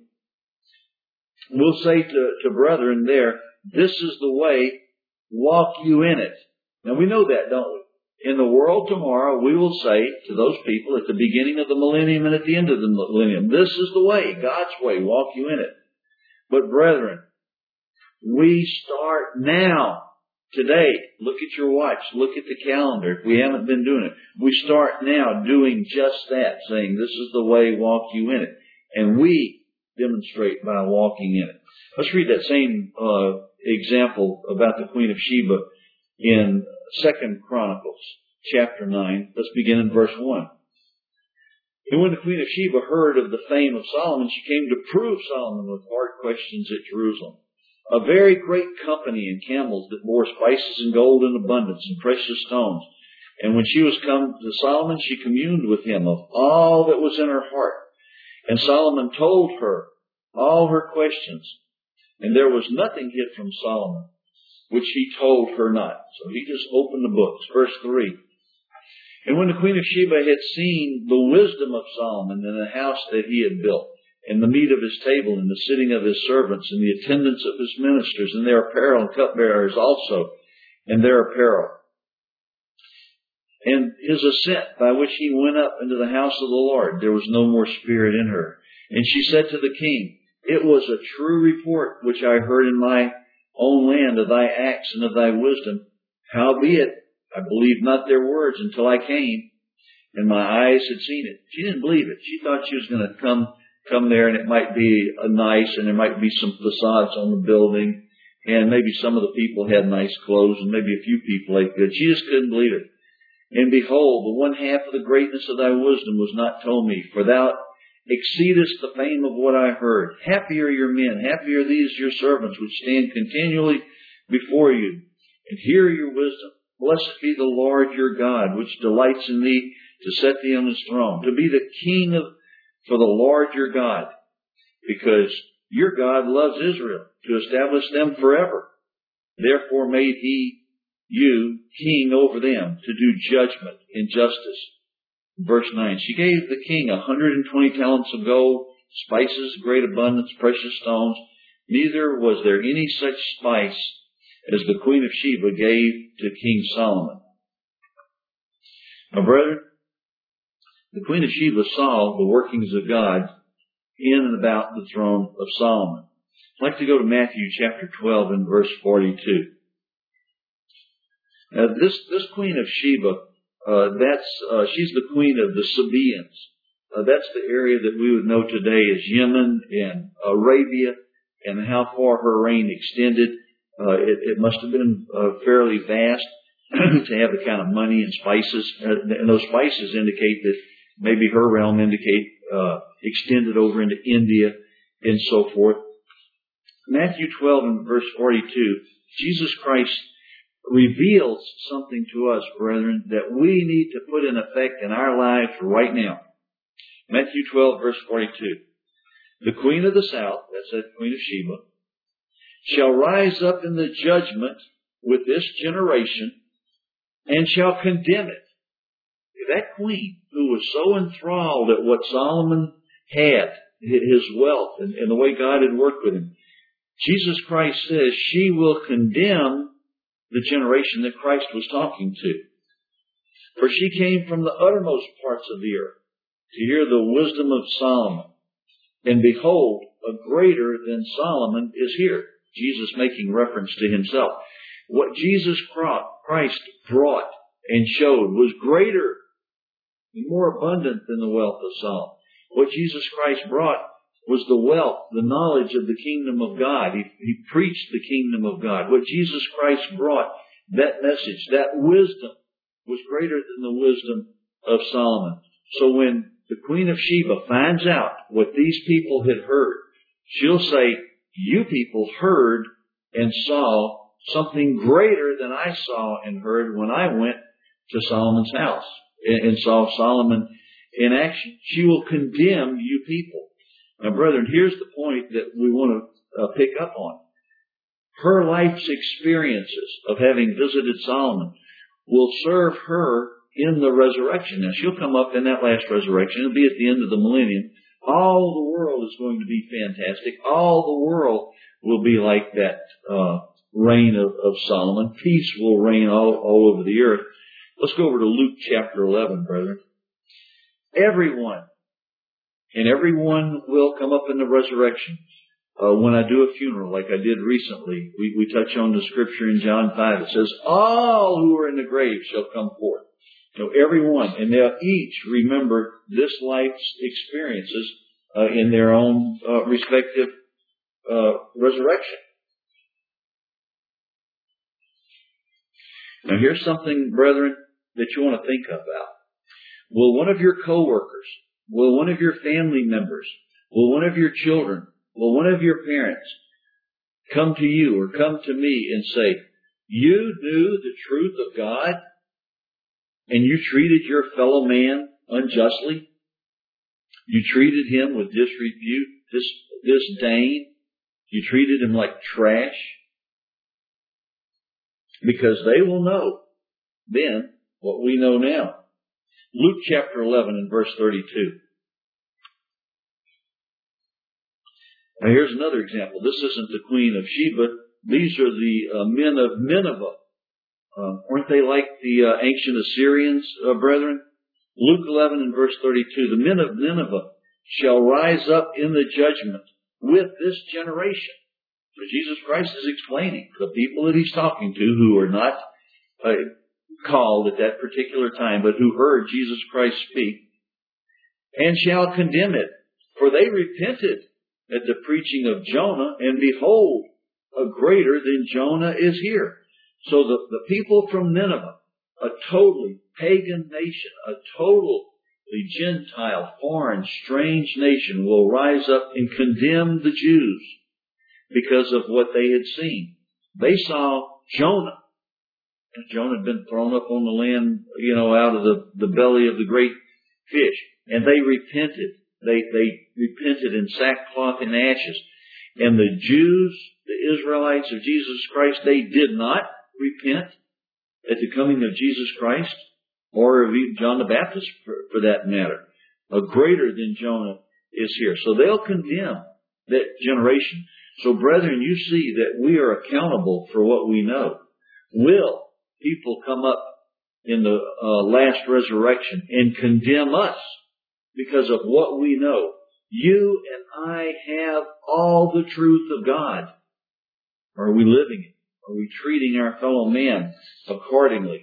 We'll say to brethren there, this is the way, walk you in it. Now we know that, don't we? In the world tomorrow, we will say to those people at the beginning of the millennium and at the end of the millennium, this is the way, God's way, walk you in it. But brethren, we start now, today. Look at your watch, look at the calendar. If we haven't been doing it, we start now doing just that, saying this is the way, walk you in it. And we demonstrate by walking in it. Let's read that same example about the Queen of Sheba in 2 Chronicles chapter 9. Let's begin in verse 1. And when the Queen of Sheba heard of the fame of Solomon, she came to prove Solomon with hard questions at Jerusalem. A very great company in camels that bore spices and gold in abundance and precious stones. And when she was come to Solomon, she communed with him of all that was in her heart. And Solomon told her all her questions. And there was nothing hid from Solomon, which he told her not. So he just opened the books. Verse 3. And when the Queen of Sheba had seen the wisdom of Solomon in the house that he had built, and the meat of his table, and the sitting of his servants, and the attendance of his ministers, and their apparel, and cupbearers also, and their apparel, and his ascent by which he went up into the house of the Lord, there was no more spirit in her. And she said to the king, it was a true report which I heard in my own land of thy acts and of thy wisdom. Howbeit, I believed not their words until I came, and my eyes had seen it. She didn't believe it. She thought she was going to come there, and it might be nice, and there might be some facades on the building, and maybe some of the people had nice clothes, and maybe a few people ate good. She just couldn't believe it. And behold, the one half of the greatness of thy wisdom was not told me, for thou exceedest the fame of what I heard. Happy are your men, happy are these your servants, which stand continually before you, and hear your wisdom. Blessed be the Lord your God, which delights in thee to set thee on his throne, to be the king for the Lord your God, because your God loves Israel, to establish them forever. Therefore made he you king over them, to do judgment and justice. Verse 9, she gave the king 120 talents of gold, spices, great abundance, precious stones. Neither was there any such spice as the Queen of Sheba gave to King Solomon. Now, brethren, the Queen of Sheba saw the workings of God in and about the throne of Solomon. I'd like to go to Matthew chapter 12 and verse 42. Now, this Queen of Sheba, she's the queen of the Sabaeans. That's the area that we would know today as Yemen and Arabia, and how far her reign extended. It must have been fairly vast to have the kind of money and spices. And those spices indicate that maybe her realm extended over into India and so forth. Matthew 12 and verse 42, Jesus Christ reveals something to us, brethren, that we need to put in effect in our lives right now. Matthew 12 verse 42. The queen of the south, that's the Queen of Sheba, shall rise up in the judgment with this generation and shall condemn it. That queen who was so enthralled at what Solomon had his wealth and the way God had worked with him. Jesus Christ says she will condemn the generation that Christ was talking to. For she came from the uttermost parts of the earth to hear the wisdom of Solomon. And behold, a greater than Solomon is here. Jesus making reference to himself. What Jesus Christ brought and showed was greater and more abundant than the wealth of Solomon. What Jesus Christ brought was the wealth, the knowledge of the kingdom of God. He preached the kingdom of God. What Jesus Christ brought, that message, that wisdom, was greater than the wisdom of Solomon. So when the Queen of Sheba finds out what these people had heard, she'll say, you people heard and saw something greater than I saw and heard when I went to Solomon's house and saw Solomon in action. She will condemn you people. Now, brethren, here's the point that we want to pick up on. Her life's experiences of having visited Solomon will serve her in the resurrection. Now, she'll come up in that last resurrection. It'll be at the end of the millennium. All the world is going to be fantastic. All the world will be like that reign of Solomon. Peace will reign all over the earth. Let's go over to Luke chapter 11, brethren. Everyone will come up in the resurrection. When I do a funeral like I did recently, we touch on the scripture in John 5. It says, all who are in the grave shall come forth. Everyone, and they'll each remember this life's experiences in their own respective resurrection. Now here's something, brethren, that you want to think about. Will one of your co-workers, will one of your family members, will one of your children, will one of your parents come to you or come to me and say, you knew the truth of God and you treated your fellow man unjustly? You treated him with disrepute, disdain. You treated him like trash? Because they will know then what we know now. Luke chapter 11 and verse 32. Now here's another example. This isn't the Queen of Sheba. These are the men of Nineveh. Weren't they like the ancient Assyrians, brethren? Luke 11 and verse 32. The men of Nineveh shall rise up in the judgment with this generation. So Jesus Christ is explaining the people that he's talking to who are not called at that particular time, but who heard Jesus Christ speak, and shall condemn it. For they repented at the preaching of Jonah, and behold, a greater than Jonah is here. So the people from Nineveh, a totally pagan nation, a totally Gentile, foreign, strange nation, will rise up and condemn the Jews because of what they had seen. They saw Jonah. And Jonah had been thrown up on the land, out of the belly of the great fish. And they repented. They repented in sackcloth and ashes. And the Jews, the Israelites of Jesus Christ, they did not repent at the coming of Jesus Christ, or of John the Baptist for that matter. A greater than Jonah is here. So they'll condemn that generation. So brethren, you see that we are accountable for what we know. Will people come up in the last resurrection and condemn us because of what we know? You and I have all the truth of God. Are we living it? Are we treating our fellow man accordingly?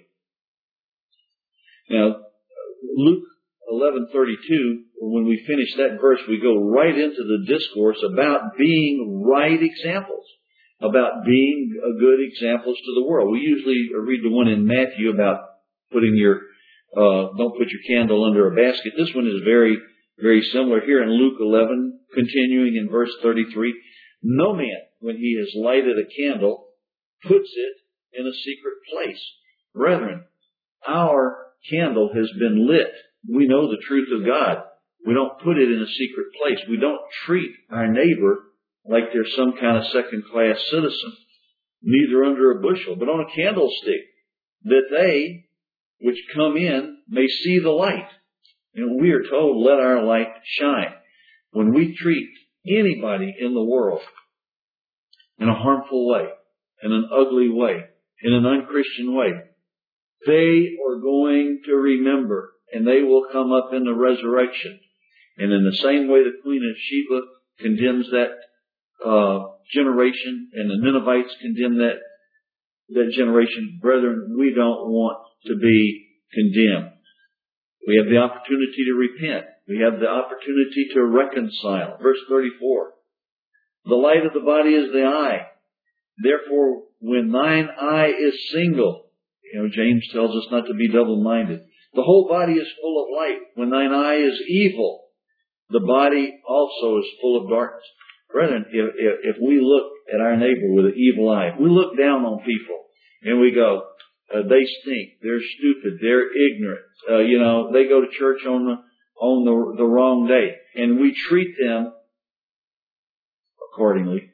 Now, Luke 11:32, when we finish that verse, we go right into the discourse about being right examples, about being good examples to the world. We usually read the one in Matthew about putting don't put your candle under a basket. This one is very, very similar here in Luke 11, continuing in verse 33. No man, when he has lighted a candle, puts it in a secret place. Brethren, our candle has been lit. We know the truth of God. We don't put it in a secret place. We don't treat our neighbor like they're some kind of second-class citizen, neither under a bushel, but on a candlestick, that they which come in may see the light. And we are told, let our light shine. when we treat anybody in the world in a harmful way, in an ugly way, in an unchristian way, they are going to remember, and they will come up in the resurrection. And in the same way the Queen of Sheba condemns that generation, and the Ninevites condemn that generation, brethren, we don't want to be condemned. We have the opportunity to repent. We have the opportunity to reconcile. Verse 34. The light of the body is the eye. Therefore, when thine eye is single, James tells us not to be double-minded. The whole body is full of light. When thine eye is evil, the body also is full of darkness. Brethren, if we look at our neighbor with an evil eye, if we look down on people and we go, they stink, they're stupid, they're ignorant, they go to church on the wrong day, and we treat them accordingly,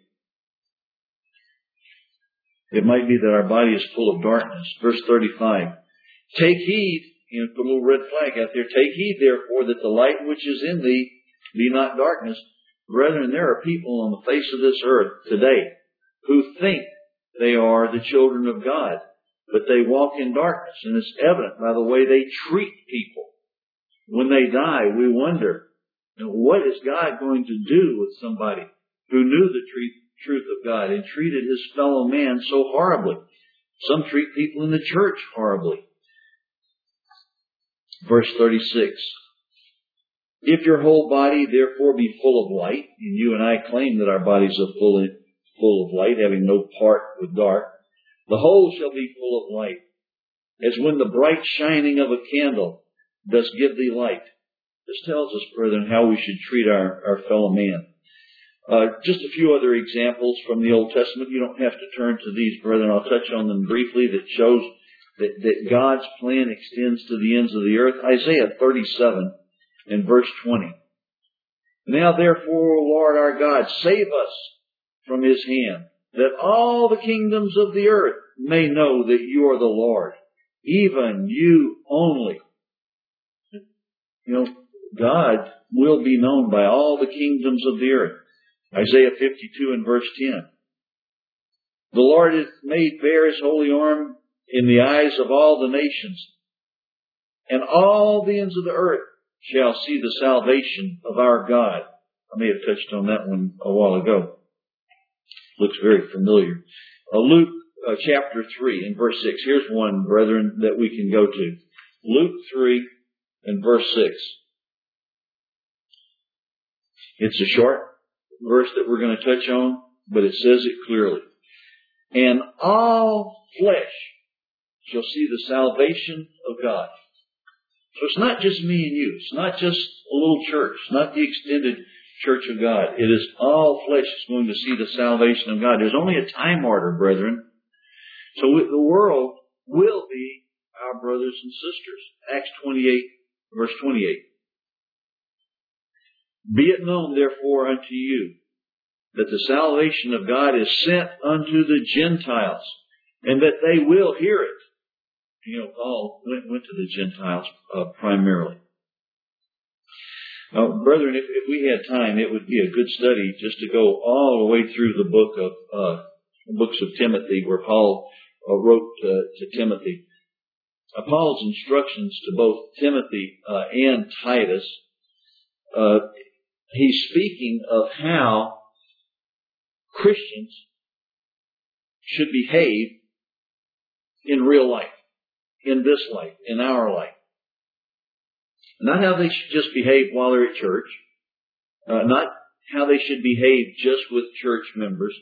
it might be that our body is full of darkness. Verse 35. Take heed, put a little red flag out there. Take heed, therefore, that the light which is in thee be not darkness. Brethren, there are people on the face of this earth today who think they are the children of God, but they walk in darkness, and it's evident by the way they treat people. When they die, we wonder, what is God going to do with somebody who knew the truth of God and treated his fellow man so horribly? Some treat people in the church horribly. Verse 36. If your whole body therefore be full of light, and you and I claim that our bodies are full of light, having no part with dark, the whole shall be full of light, as when the bright shining of a candle does give thee light. This tells us, brethren, how we should treat our fellow man. Just a few other examples from the Old Testament. You don't have to turn to these, brethren. I'll touch on them briefly that shows that God's plan extends to the ends of the earth. Isaiah 37 and verse 20. Now therefore, O Lord our God, save us from his hand, that all the kingdoms of the earth may know that you are the Lord, even you only. God will be known by all the kingdoms of the earth. Isaiah 52 and verse 10. The Lord hath made bare his holy arm in the eyes of all the nations, and all the ends of the earth shall see the salvation of our God. I may have touched on that one a while ago. Looks very familiar. Luke chapter 3 and verse 6. Here's one, brethren, that we can go to. Luke 3 and verse 6. It's a short verse that we're going to touch on, but it says it clearly. And all flesh shall see the salvation of God. So it's not just me and you. It's not just a little church. It's not the extended church of God. It is all flesh is going to see the salvation of God. There's only a time order, brethren. So the world will be our brothers and sisters. Acts 28, verse 28. Be it known, therefore, unto you that the salvation of God is sent unto the Gentiles, and that they will hear it. Paul went to the Gentiles primarily. Now, brethren, if we had time, it would be a good study just to go all the way through the books of Timothy, where Paul wrote to Timothy. Paul's instructions to both Timothy and Titus, he's speaking of how Christians should behave in real life, in this life, in our life. Not how they should just behave while they're at church, not how they should behave just with church members,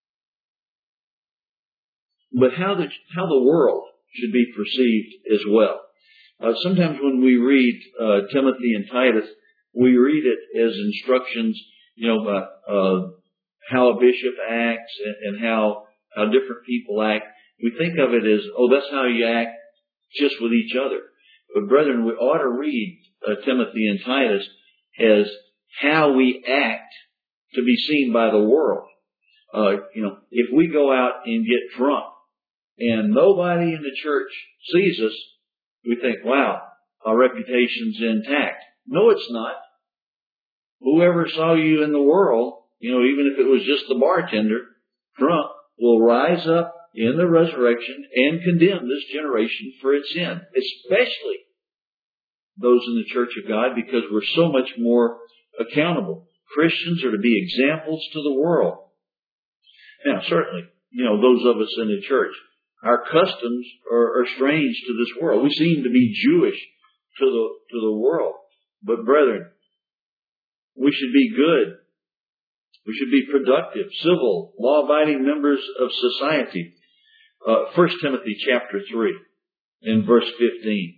but how the world should be perceived as well. Sometimes when we read Timothy and Titus, we read it as instructions, about how a bishop acts and how different people act. We think of it as, that's how you act just with each other. But brethren, we ought to read Timothy and Titus as how we act to be seen by the world. If we go out and get drunk and nobody in the church sees us, we think, wow, our reputation's intact. No, it's not. whoever saw you in the world, even if it was just the bartender, drunk, will rise up in the resurrection and condemn this generation for its sin, especially those in the church of God, because we're so much more accountable. Christians are to be examples to the world. Now, certainly, those of us in the church, our customs are strange to this world. We seem to be Jewish to the world. But brethren, we should be good. We should be productive, civil, law-abiding members of society. 1 Timothy chapter 3 in verse 15.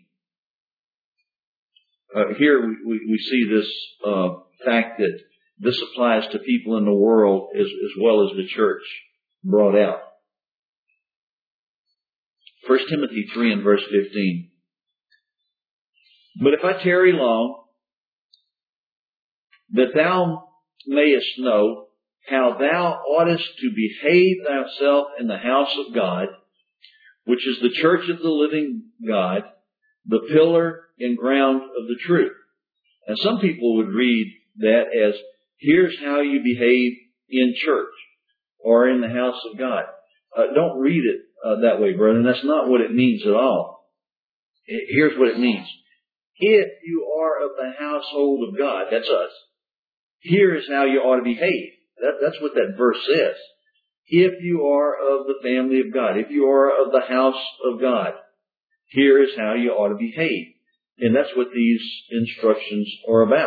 Here we see this fact that this applies to people in the world as well as the church brought out. 1 Timothy 3 and verse 15. But if I tarry long, that thou mayest know how thou oughtest to behave thyself in the house of God, which is the church of the living God, the pillar and ground of the truth. And some people would read that as, here's how you behave in church or in the house of God. Don't read it that way, brethren. That's not what it means at all. Here's what it means. If you are of the household of God, that's us, here is how you ought to behave. That's what that verse says. If you are of the family of God, if you are of the house of God, here is how you ought to behave. And that's what these instructions are about.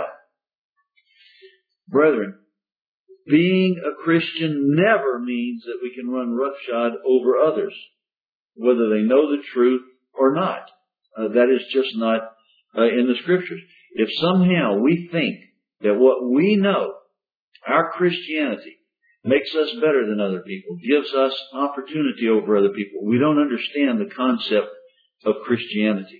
Brethren, being a Christian never means that we can run roughshod over others, whether they know the truth or not. That is just not in the Scriptures. If somehow we think that what we know, our Christianity, makes us better than other people, gives us opportunity over other people, we don't understand the concept of Christianity.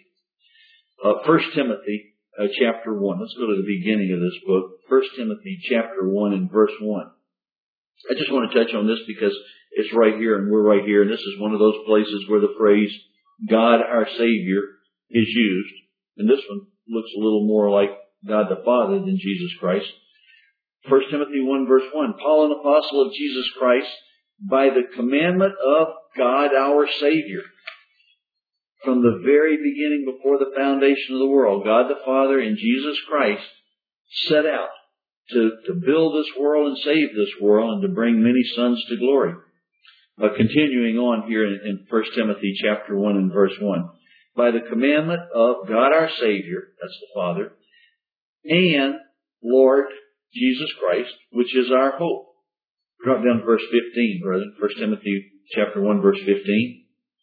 1 Timothy chapter 1. Let's go to the beginning of this book. 1 Timothy chapter 1 and verse 1. I just want to touch on this because it's right here and we're right here. And this is one of those places where the phrase God our Savior is used. And this one looks a little more like God the Father than Jesus Christ. 1 Timothy 1 verse 1. Paul, an apostle of Jesus Christ, by the commandment of God our Savior. From the very beginning, before the foundation of the world, God the Father and Jesus Christ set out to build this world and save this world and to bring many sons to glory. Continuing on here in 1 Timothy chapter 1 and verse 1. By the commandment of God our Savior, that's the Father, and Lord Jesus Christ, which is our hope. Drop down to verse 15, brethren. 1 Timothy chapter 1 verse 15.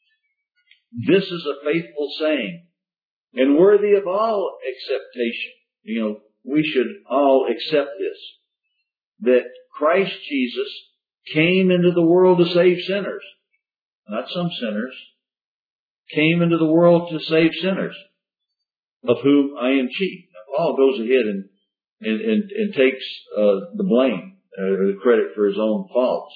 This is a faithful saying and worthy of all acceptation. We should all accept this. That Christ Jesus came into the world to save sinners. Not some sinners. Came into the world to save sinners, of whom I am chief. Now, Paul goes ahead and takes the blame or the credit for his own faults.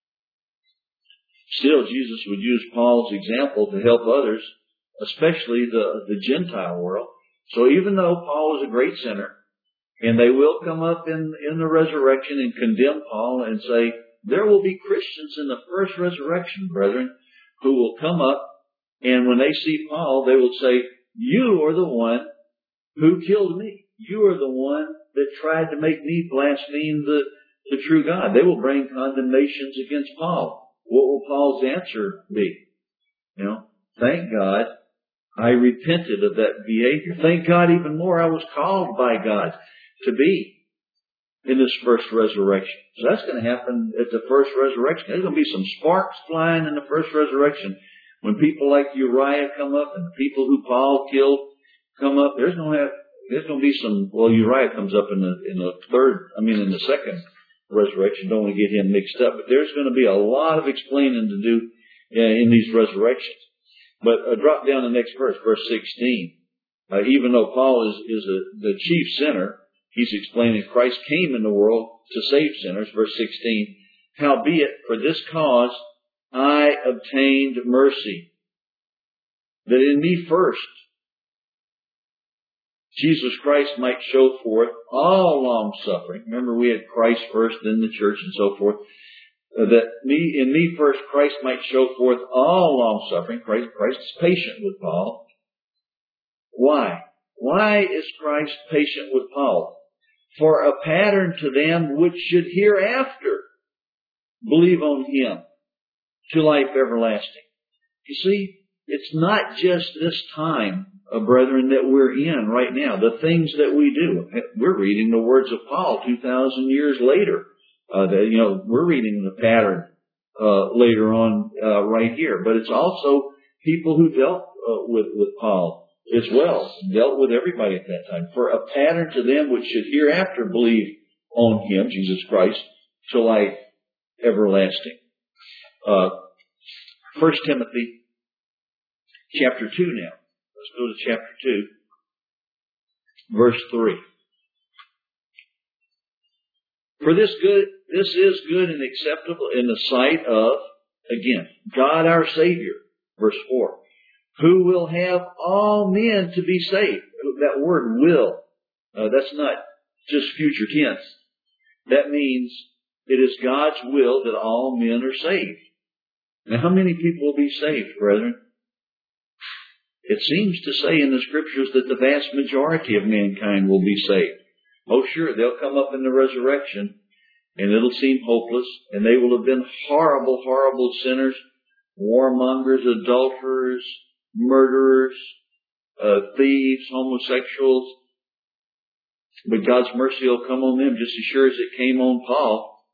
Still, Jesus would use Paul's example to help others, especially the Gentile world. So even though Paul was a great sinner, and they will come up in the resurrection and condemn Paul and say, there will be Christians in the first resurrection, brethren, who will come up, and when they see Paul, they will say, you are the one who killed me. You are the one that tried to make me blaspheme the true God. They will bring condemnations against Paul. What will Paul's answer be? Thank God I repented of that behavior. Thank God even more I was called by God to be in this first resurrection. So that's going to happen at the first resurrection. There's going to be some sparks flying in the first resurrection. When people like Uriah come up and the people who Paul killed come up, there's going to be some, Uriah comes up in the second resurrection. Don't want to get him mixed up, but there's going to be a lot of explaining to do in these resurrections. But drop down the next verse 16. Even though Paul is the chief sinner, he's explaining Christ came in the world to save sinners. Verse 16. Howbeit, for this cause I obtained mercy, that in me first Jesus Christ might show forth all long suffering. Remember, we had Christ first, then the church, and so forth. That in me first, Christ might show forth all long suffering. Christ is patient with Paul. Why? Why is Christ patient with Paul? For a pattern to them which should hereafter believe on Him to life everlasting. You see, it's not just this time, brethren, that we're in right now. The things that we do. We're reading the words of Paul 2,000 years later. We're reading the pattern later on right here. But it's also people who dealt with Paul as well, dealt with everybody at that time. For a pattern to them which should hereafter believe on Him, Jesus Christ, to life everlasting. 1 Timothy chapter 2 now. Let's go to chapter 2, verse 3. For this is good and acceptable in the sight of, again, God our Savior, verse 4, who will have all men to be saved. That word will, that's not just future tense. That means it is God's will that all men are saved. Now, how many people will be saved, brethren? It seems to say in the Scriptures that the vast majority of mankind will be saved. Oh, sure, they'll come up in the resurrection, and it'll seem hopeless, and they will have been horrible, horrible sinners, warmongers, adulterers, murderers, thieves, homosexuals. But God's mercy will come on them just as sure as it came on Paul.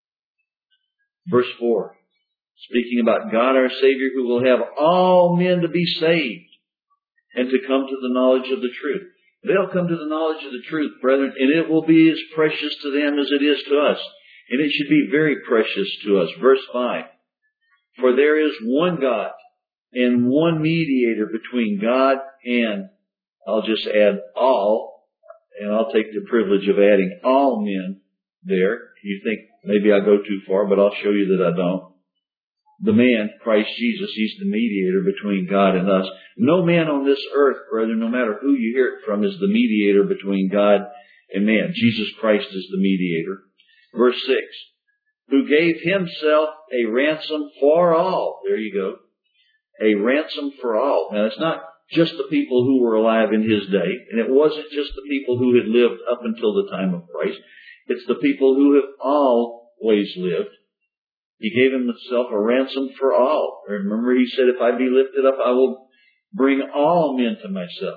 Verse 4, speaking about God our Savior, who will have all men to be saved and to come to the knowledge of the truth. They'll come to the knowledge of the truth, brethren, and it will be as precious to them as it is to us. And it should be very precious to us. Verse 5, for there is one God and one mediator between God and, I'll just add all, and I'll take the privilege of adding all men there. You think maybe I go too far, but I'll show you that I don't. The man, Christ Jesus, He's the mediator between God and us. No man on this earth, brethren, no matter who you hear it from, is the mediator between God and man. Jesus Christ is the mediator. Verse 6, who gave Himself a ransom for all. There you go. A ransom for all. Now, it's not just the people who were alive in His day, and it wasn't just the people who had lived up until the time of Christ. It's the people who have always lived. He gave Himself a ransom for all. Remember, He said, if I be lifted up, I will bring all men to myself.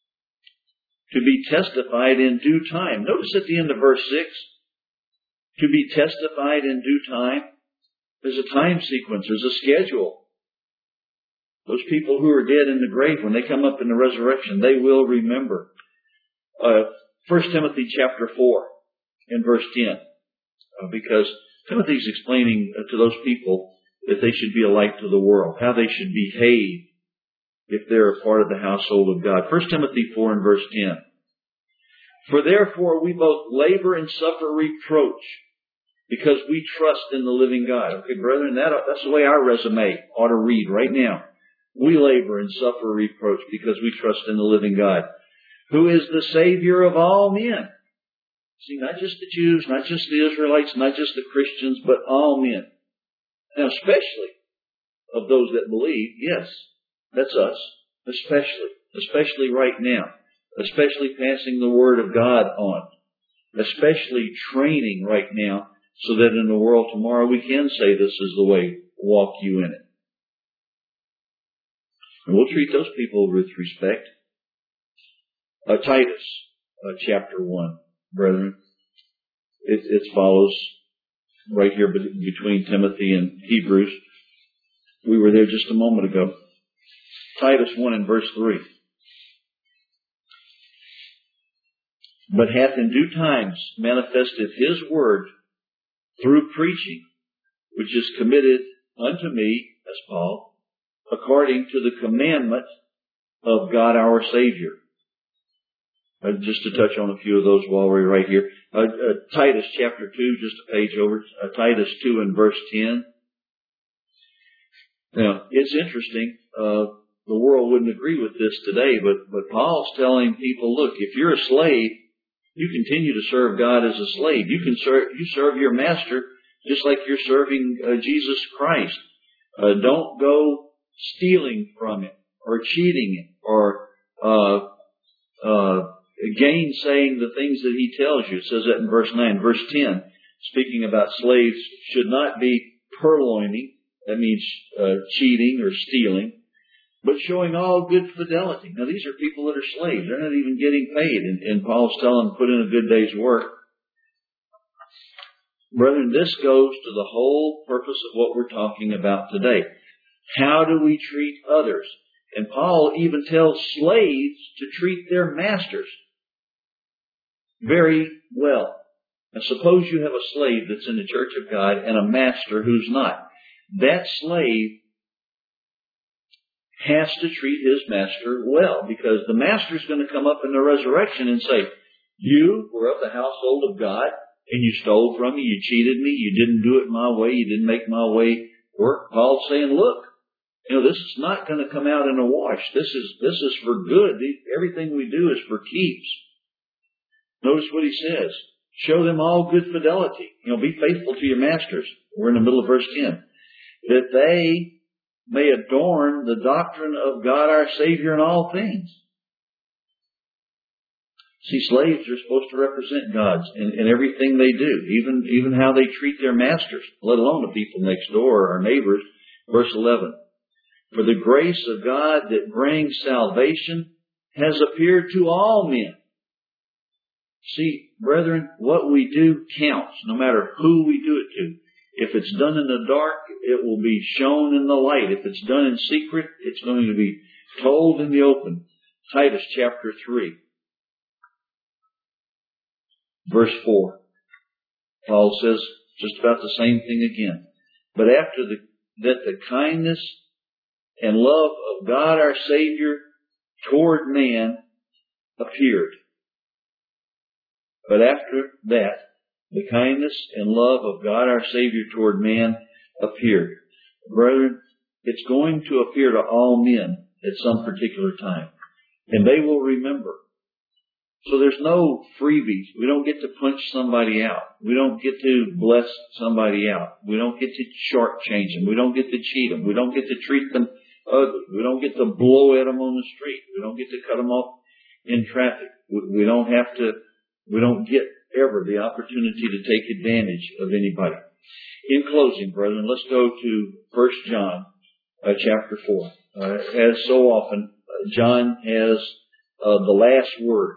To be testified in due time. Notice at the end of verse 6, to be testified in due time. There's a time sequence. There's a schedule. Those people who are dead in the grave, when they come up in the resurrection, they will remember. 1 Timothy chapter 4 and verse 10. Because Timothy's explaining to those people that they should be a light to the world, how they should behave if they're a part of the household of God. 1 Timothy 4 and verse 10. For therefore we both labor and suffer reproach, because we trust in the living God. Okay, brethren, that's the way our resume ought to read right now. We labor and suffer reproach because we trust in the living God, who is the Savior of all men. See, not just the Jews, not just the Israelites, not just the Christians, but all men. Now, especially of those that believe, yes, that's us, especially right now, especially passing the Word of God on, especially training right now so that in the world tomorrow we can say this is the way, walk you in it. And we'll treat those people with respect. Titus, chapter 1. Brethren, it follows right here between Timothy and Hebrews. We were there just a moment ago. Titus 1 and verse 3. But hath in due times manifested His word through preaching, which is committed unto me, as Paul, according to the commandment of God our Savior. Just to touch on a few of those while we're right here. Titus chapter 2, just a page over. Titus 2 and verse 10. Now, it's interesting. the world wouldn't agree with this today, but Paul's telling people, look, if you're a slave, you continue to serve God as a slave. You serve your master just like you're serving Jesus Christ. Don't go stealing from him or cheating him or gainsaying the things that he tells you. It says that in verse 9. Verse 10, speaking about slaves, should not be purloining. That means cheating or stealing, but showing all good fidelity. Now, these are people that are slaves. They're not even getting paid. And Paul's telling them, put in a good day's work. Brethren, this goes to the whole purpose of what we're talking about today. How do we treat others? And Paul even tells slaves to treat their masters very well. Now, suppose you have a slave that's in the church of God and a master who's not. That slave has to treat his master well, because the master's going to come up in the resurrection and say, you were of the household of God, and you stole from me, you cheated me, you didn't do it my way, you didn't make my way work. Paul's saying, look, this is not going to come out in a wash. This is for good. Everything we do is for keeps. Notice what he says. Show them all good fidelity. Be faithful to your masters. We're in the middle of verse 10. That they may adorn the doctrine of God our Savior in all things. See, slaves are supposed to represent God in everything they do, even how they treat their masters, let alone the people next door or our neighbors. Verse 11. For the grace of God that brings salvation has appeared to all men. See, brethren, what we do counts, no matter who we do it to. If it's done in the dark, it will be shown in the light. If it's done in secret, it's going to be told in the open. Titus chapter 3. Verse 4. Paul says just about the same thing again. But after that the kindness and love of God our Savior toward man appeared. But after that, the kindness and love of God our Savior toward man appeared. Brethren, it's going to appear to all men at some particular time. And they will remember. So there's no freebies. We don't get to punch somebody out. We don't get to bless somebody out. We don't get to shortchange them. We don't get to cheat them. We don't get to treat them ugly. We don't get to blow at them on the street. We don't get to cut them off in traffic. We don't get ever the opportunity to take advantage of anybody. In closing, brethren, let's go to 1 John chapter 4. As so often, John has the last word.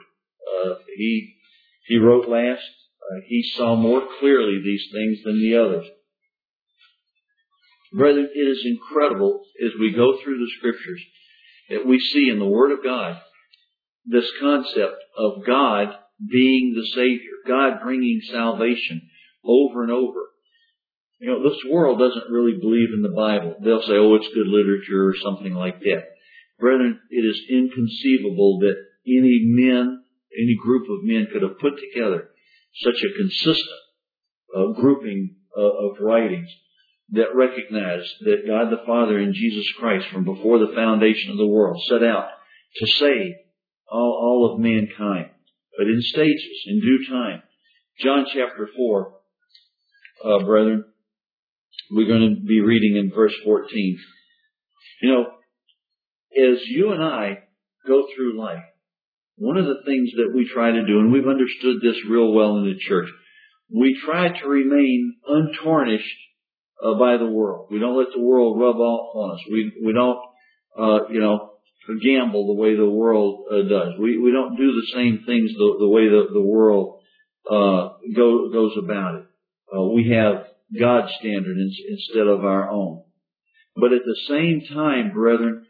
He wrote last. He saw more clearly these things than the others. Brethren, it is incredible as we go through the Scriptures that we see in the Word of God this concept of God being the Savior, God bringing salvation over and over. This world doesn't really believe in the Bible. They'll say, oh, it's good literature or something like that. Brethren, it is inconceivable that any group of men could have put together such a consistent grouping of writings that recognize that God the Father and Jesus Christ from before the foundation of the world set out to save all of mankind, but in stages, in due time. John chapter 4, brethren, we're going to be reading in verse 14. As you and I go through life, one of the things that we try to do, and we've understood this real well in the church, we try to remain untarnished by the world. We don't let the world rub off on us. We don't, gamble the way the world does. We don't do the same things the way the world goes about it. We have God's standard instead of our own. But at the same time, brethren,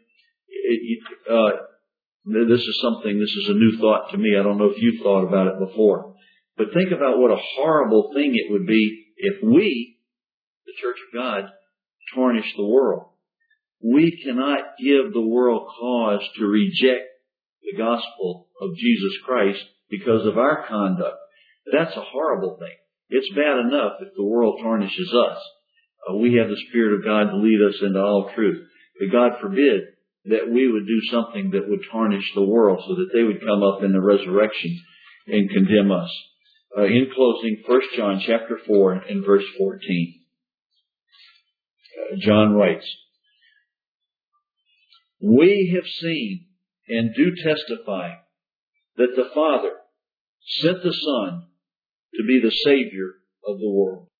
this is a new thought to me. I don't know if you've thought about it before. But think about what a horrible thing it would be if we, the Church of God, tarnish the world. We cannot give the world cause to reject the gospel of Jesus Christ because of our conduct. That's a horrible thing. It's bad enough if the world tarnishes us. We have the Spirit of God to lead us into all truth. But God forbid that we would do something that would tarnish the world so that they would come up in the resurrection and condemn us. In closing, 1 John chapter 4 and verse 14. John writes, "We have seen and do testify that the Father sent the Son to be the Savior of the world."